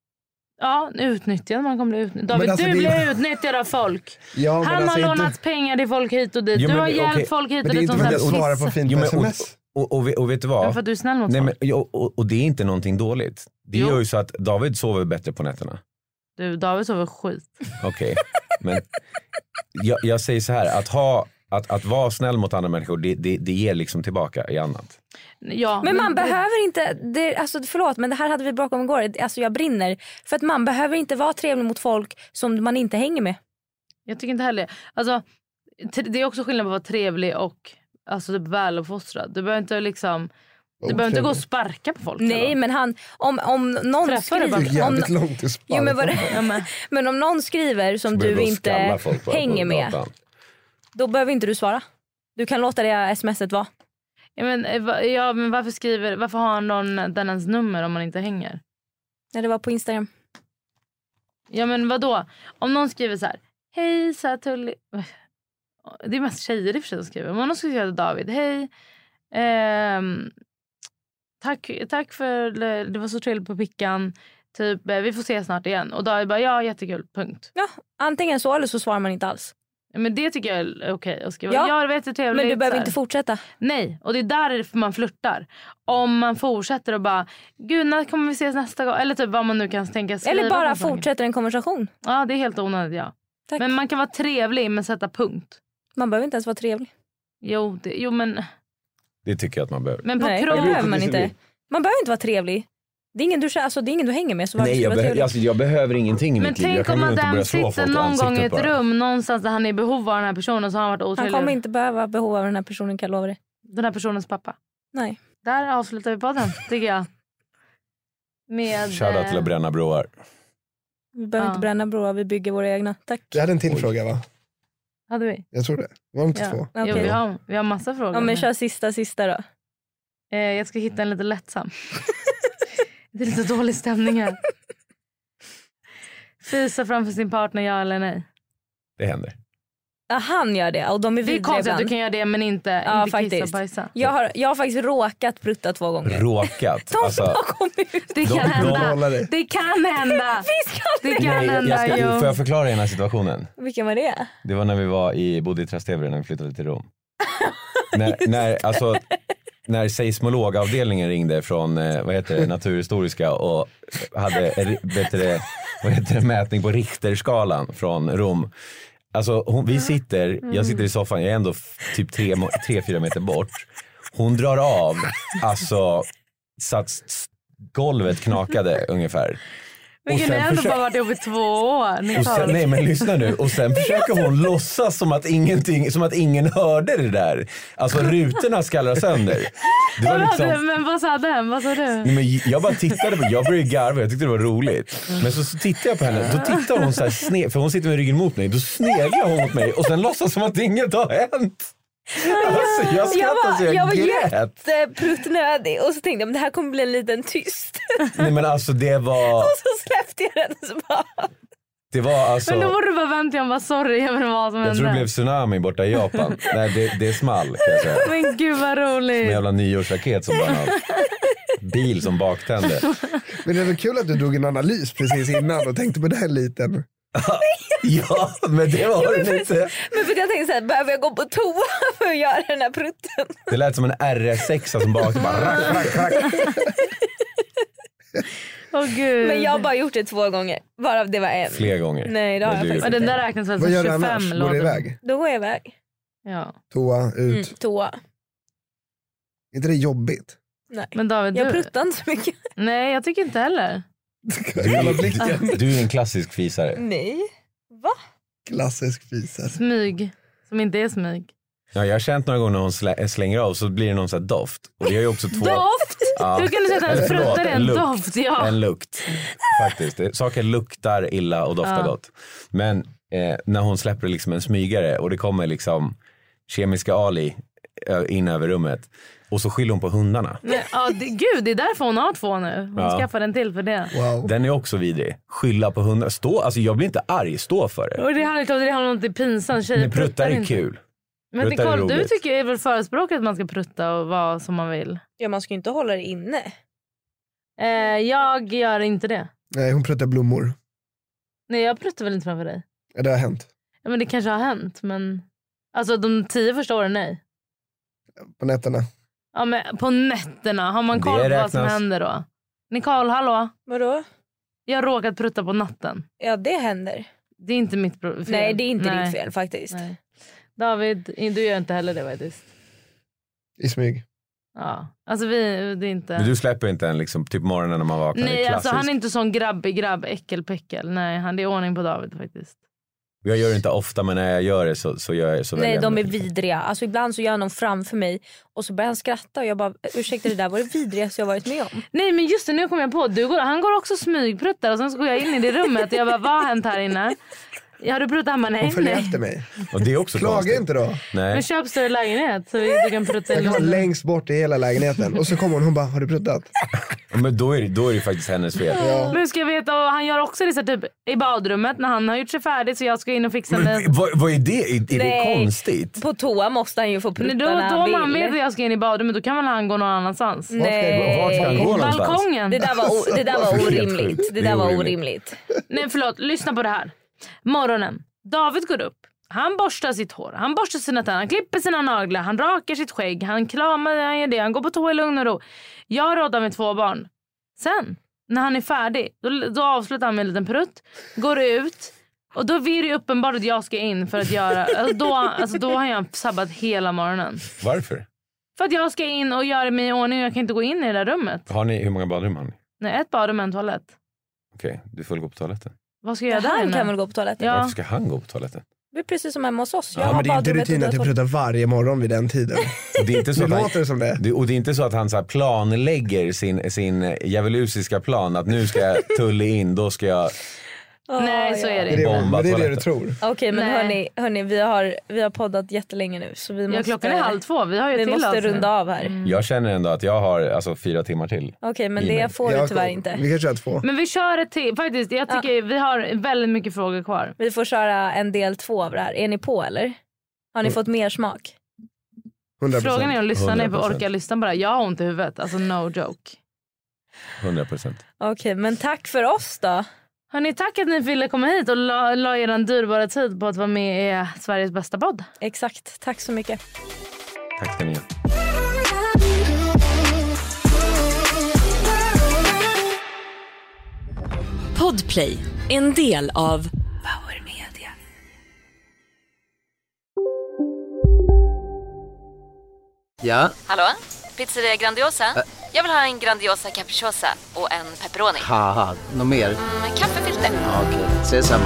Ja, utnyttjad. Man kommer bli utnyttjad. David, alltså, du det- blir utnyttjad av folk. Ja, men Han alltså har inte- lånat pengar till folk hit och dit. Jo, du men har det- hjälpt okej. folk hit Men och det är dit. inte som för att så här svara på piss. fint Jo, på men, och, sms. och, och, och vet du vad? Ja, för att du är snäll mot Nej, folk. men, och, och, och det är inte någonting dåligt. Det Jo. gör ju så att David sover bättre på nätterna. Du, David sover skit. Okej, men jag, jag säger så här, att, ha, att, att vara snäll mot andra människor, det, det, det ger liksom tillbaka i annat. Ja, Men man behöver inte, det, alltså, förlåt men det här hade vi bråkat om igår, alltså jag brinner. För att man behöver inte vara trevlig mot folk som man inte hänger med. Jag tycker inte heller. Alltså, t- det är också skillnad på att vara trevlig och alltså, typ väluppfostrad. Du behöver inte liksom... Du behöver inte gå och sparka på folk. Nej, eller? men han, om, om någon Träffar du skriver... Det är Om, jävligt långt att sparka. jo, men, vad, Ja, men, men om någon skriver som Börjar du gå och inte skalla folk bara på hänger med, gatan. då behöver inte du svara. Du kan låta det smset vara. ja, men, eh, va- ja, men varför skriver... Varför har någon dennes nummer om man inte hänger? När det var på Instagram. Ja, men vadå? Om någon skriver så här... Hej, så här Tully... Det är mest tjejer i och för sig som skriver. Men om någon skulle skriva till David. Hej. Ehm, tack, tack för... Det var så trevligt på Pickan. Typ, eh, vi får se snart igen. Och David bara, ja, jättekul. Punkt. Ja, antingen så eller så svarar man inte alls. Men det tycker jag är okej. Okay. Jag ska ja, jag vet hur trevligt. Men du behöver inte fortsätta. Nej, och det är därför man flirtar. Om man fortsätter och bara, gud när kommer vi ses nästa gång? Eller typ vad man nu kan tänka. Eller bara fortsätter en konversation. Ja, det är helt onödigt, ja. Tack. Men man kan vara trevlig men sätta punkt. Man behöver inte ens vara trevlig. Jo, det, jo men... Det tycker jag att man behöver. Men på Nej, det behöver man inte. Man behöver inte vara trevlig. Det är ingen du, alltså, det är ingen du hänger med. Så Nej, jag, be- alltså, jag behöver ingenting i men mitt liv. Men tänk om man den sitter någon gång i ett bara. rum någonstans där han är i behov av den här personen, så har han varit otrevlig. Han kommer inte behöva behov av den här personen, kan jag lova dig. Den här personens pappa? Nej. Där avslutar vi podden, tycker jag. Med... Shoutout till att bränna broar. Vi behöver ja. inte bränna broar, vi bygger våra egna. Tack. Vi hade en till Oj. fråga, va? Hade vi? Jag tror det. Det var inte ja. två. Okay. Jo, vi har, vi har massa frågor. Ja, men kör sista, sista då. Eh, jag ska hitta en lite lättsam. Det är lite dålig stämning här. Fisa framför sin partner, ja eller nej? Det händer. Ja, han gör det och de är vidriga. Det är konstigt att du kan göra det men inte, ja, inte faktiskt. kissa och bajsa. Jag har, jag har faktiskt råkat prutta två gånger. Råkat? De alltså, har kommit ut. Det kan de, hända. De det kan hända. det kan Nej, hända. Jag ska, får jag förklara den här situationen? Vilken var det? Det var när vi var i, bodde i Trastevre när vi flyttade till Rom. när, när, alltså, när seismologavdelningen ringde från eh, vad heter det, Naturhistoriska och hade vet det, vad heter det, mätning på Richterskalan från Rom. Alltså hon, vi sitter, jag sitter i soffan, jag är ändå f- typ tre, tre, fyra meter bort. Hon drar av, alltså så att golvet knakade ungefär. Men ni har ändå försöker... bara varit ihop i två år. Och sen, nej men lyssna nu. Och sen försöker hon låtsas som att, ingenting, som att ingen hörde det där. Alltså rutorna skallrar sönder. Det var liksom... Men vad sa den? Vad sa du? Nej, men jag bara tittade på, jag började garva, jag tyckte det var roligt. Men så, så tittade jag på henne, då tittar hon så här sned, för hon sitter med ryggen mot mig. Då sneglar hon mot mig och sen låtsas som att inget har hänt. Alltså, jag skrattar så jag, jag var grät. jättepruttnödig och så tänkte jag men det här kommer bli en liten tyst. Nej men alltså det var... Och så släppte jag den och så bara... Det var alltså... Men då borde du bara vänta, jag bara sorry, jag vet inte vad som jag hände. Jag tror det blev tsunami borta i Japan. Nej det, det är small kan jag säga. Men gud vad roligt. Som en jävla nyårsraket som bara bil som baktände. Men det är väl kul att du drog en analys precis innan och tänkte på det här liten. Ja, men det var det inte. Men för jag tänkte så här, behöver jag gå på toa för att göra den här prutten? Det lät som en R S sex som bakade bara rack, rack, rack. Åh gud. Men jag har bara gjort det två gånger. Bara det var en. Fler gånger. Nej, det har jag faktiskt. Men den där räknas väl som tjugofem låter. Går det iväg? Då går jag iväg. Ja. Toa, ut. Mm, toa. Är inte det jobbigt? Nej. Men David, jag du... pruttar inte så mycket. Nej, jag tycker inte heller. Du, du, du är en klassisk fisare. Nej. Va? Klassisk fisare. Smyg. Som inte är smyg. Ja, jag har känt några gånger när hon slä, slänger av så blir det någon sån här doft. Och det är ju också två... Doft? Ja. Hur kan du säga att hennes fruttar är en lukt. doft? Ja. En lukt. Faktiskt. Det, saker luktar illa och doftar ja. gott. Men eh, när hon släpper liksom en smygare och det kommer liksom kemiska Ali in över rummet. Och så skyller hon på hundarna. Men, ja, det, gud, det är därför hon har två nu. Hon ja. skaffar en till för det. Wow. Den är också vidrig. Skylla på hundar. Stå, alltså jag blir inte arg, stå för det. Och det handlar inte om det, handlar om att det är pinsamt. Tjejer men pruttar är inte. kul. Men Nicole, du tycker är väl förespråkat att man ska prutta och vara som man vill? Ja, man ska ju inte hålla det inne. Eh, jag gör inte det. Nej, hon pruttar blommor. Nej, jag pruttar väl inte framför dig. Ja, det har hänt. Ja, men det kanske har hänt, men... Alltså de tio första åren, nej. På nätterna. Ja, men på nätterna. Har man koll på vad som händer då? Nicole, hallå? Vadå? Jag har råkat prutta på natten. Ja, det händer. Det är inte mitt fel. Nej, det är inte nej. ditt fel faktiskt. Nej. David, du gör inte heller det faktiskt. I smyg. Ja, alltså vi, det är inte... Men du släpper inte en liksom, typ morgonen när man vaknar. Nej, alltså han är inte sån grabbig grabb, äckelpäckel. Nej, han det är ordning på David faktiskt. Jag gör det inte ofta, men när jag gör det så, så gör jag så. Nej, de är vidriga. Alltså ibland så gör någon framför mig och så börjar han skratta och jag bara, ursäkta, det där var det vidrigaste jag varit med om. Nej, men just det, nu kommer jag på, du går, han går också smygpruttar och sen så går jag in i det rummet och jag bara, vad har hänt här inne? Har du pruttat hemma? Nej. Hon följer nej. efter mig. Och det är också klaga konstigt. Inte då. Nej. Men köp större lägenhet så du kan prutta. Jag kan vara längst bort i hela lägenheten. Och så kommer hon och hon bara, har du pruttat? Men då är det, då är det faktiskt hennes fel. Ja. Men ska jag veta, och han gör också det så typ i badrummet när han har gjort sig färdigt så jag ska in och fixa det. Men, vad, vad är det? Är, är det konstigt? På toa måste han ju få prutta. Men då, när då han om han vill. vet att jag ska in i badrummet då kan väl han gå någon annanstans. Nej. Vart ska han gå någonstans? Balkongen. Det där var, o, det där var orimligt. Det där var orimligt. Nej, förlåt, lyssna på det här. Morgonen. David går upp. Han borstar sitt hår, han borstar sina tänder, han klipper sina naglar, han rakar sitt skägg, han kramar, han gör det, han går på toa i lugn och ro. Jag råddar med två barn. Sen, när han är färdig, då, då avslutar han med en liten prutt, går ut, och då blir det uppenbart att jag ska in för att göra, alltså då, alltså då har jag sabbat hela morgonen. Varför? För att jag ska in och göra mig i ordning och jag kan inte gå in i det där rummet. Har ni, hur många badrum har ni? Nej, ett badrum och en toalett. Okej, okay, du får gå på toaletten. Vad ska jag göra där? Han inne? kan väl gå på toaletten? Ja. Varför ska han gå på toaletten? Det är precis som hemma hos oss. Jag ja, har men det är inte rutin att jag pruttar varje morgon vid den tiden. Och det är inte så det att låter han, som det. det. Och det är inte så att han så här planlägger sin, sin djävulusiska plan. Att nu ska jag tulla in, då ska jag... Oh, Nej, så är det. Det är, men det är det du tror. Okej, okay, men hörni, hörni vi, har, vi har poddat jättelänge nu. Så vi måste, ja, klockan är halv två. Vi, har ju vi till måste oss runda av här. Mm. Jag känner ändå att jag har alltså, fyra timmar till. Okej, okay, men det får du tyvärr inte. Vi kan köra två. Men vi kör ett till. Faktiskt, jag tycker ja. vi har väldigt mycket frågor kvar. Vi får köra en del två av det här. Är ni på eller? Har ni mm. fått mer smak? hundra procent. Frågan är att lyssna ner på orka lyssna bara. Jag har ont i huvudet. Alltså no joke. hundra procent. Okej, okay, men tack för oss då. Hörrni, tack att ni ville komma hit och la, la er en dyrbara tid på att vara med i Sveriges bästa podd. Exakt, tack så mycket. Tack ska ni ha. Podplay, en del av Power Media. Ja? Hallå? Pizzeria Grandiosa? Ä Jag vill ha en Grandiosa capriciosa och en pepperoni. Haha, något mer? Mm, kaffefilter. Ja, okej, okay. Ses samma.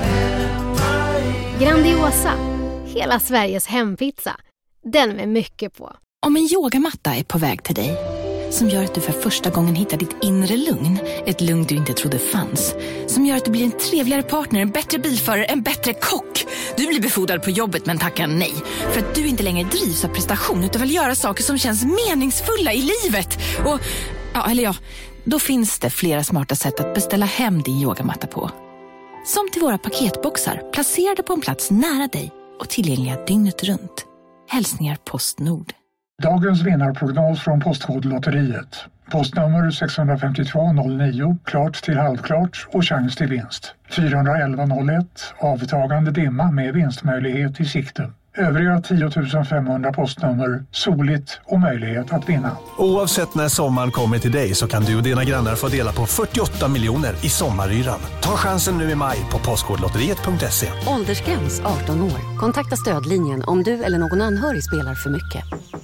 Grandiosa, hela Sveriges hempizza. Den med mycket på. Om en yogamatta är på väg till dig, som gör att du för första gången hittar ditt inre lugn, ett lugn du inte trodde fanns, som gör att du blir en trevligare partner, en bättre bilförare, en bättre kock. Du blir befordrad på jobbet men tackar nej, för att du inte längre drivs av prestation utan vill göra saker som känns meningsfulla i livet. Och, ja, eller ja, då finns det flera smarta sätt att beställa hem din yogamatta på. Som till våra paketboxar, placerade på en plats nära dig och tillgängliga dygnet runt. Hälsningar Postnord. Dagens vinnarprognos från Postkodlotteriet. Postnummer sex fem två noll nio, klart till halvklart och chans till vinst. fyra ett ett noll ett, avtagande dimma med vinstmöjlighet i sikte. Övriga tio tusen femhundra postnummer, soligt och möjlighet att vinna. Oavsett när sommaren kommer till dig så kan du och dina grannar få dela på fyrtioåtta miljoner i sommaryran. Ta chansen nu i maj på postkodlotteriet punkt se. Åldersgräns arton år. Kontakta stödlinjen om du eller någon anhörig spelar för mycket.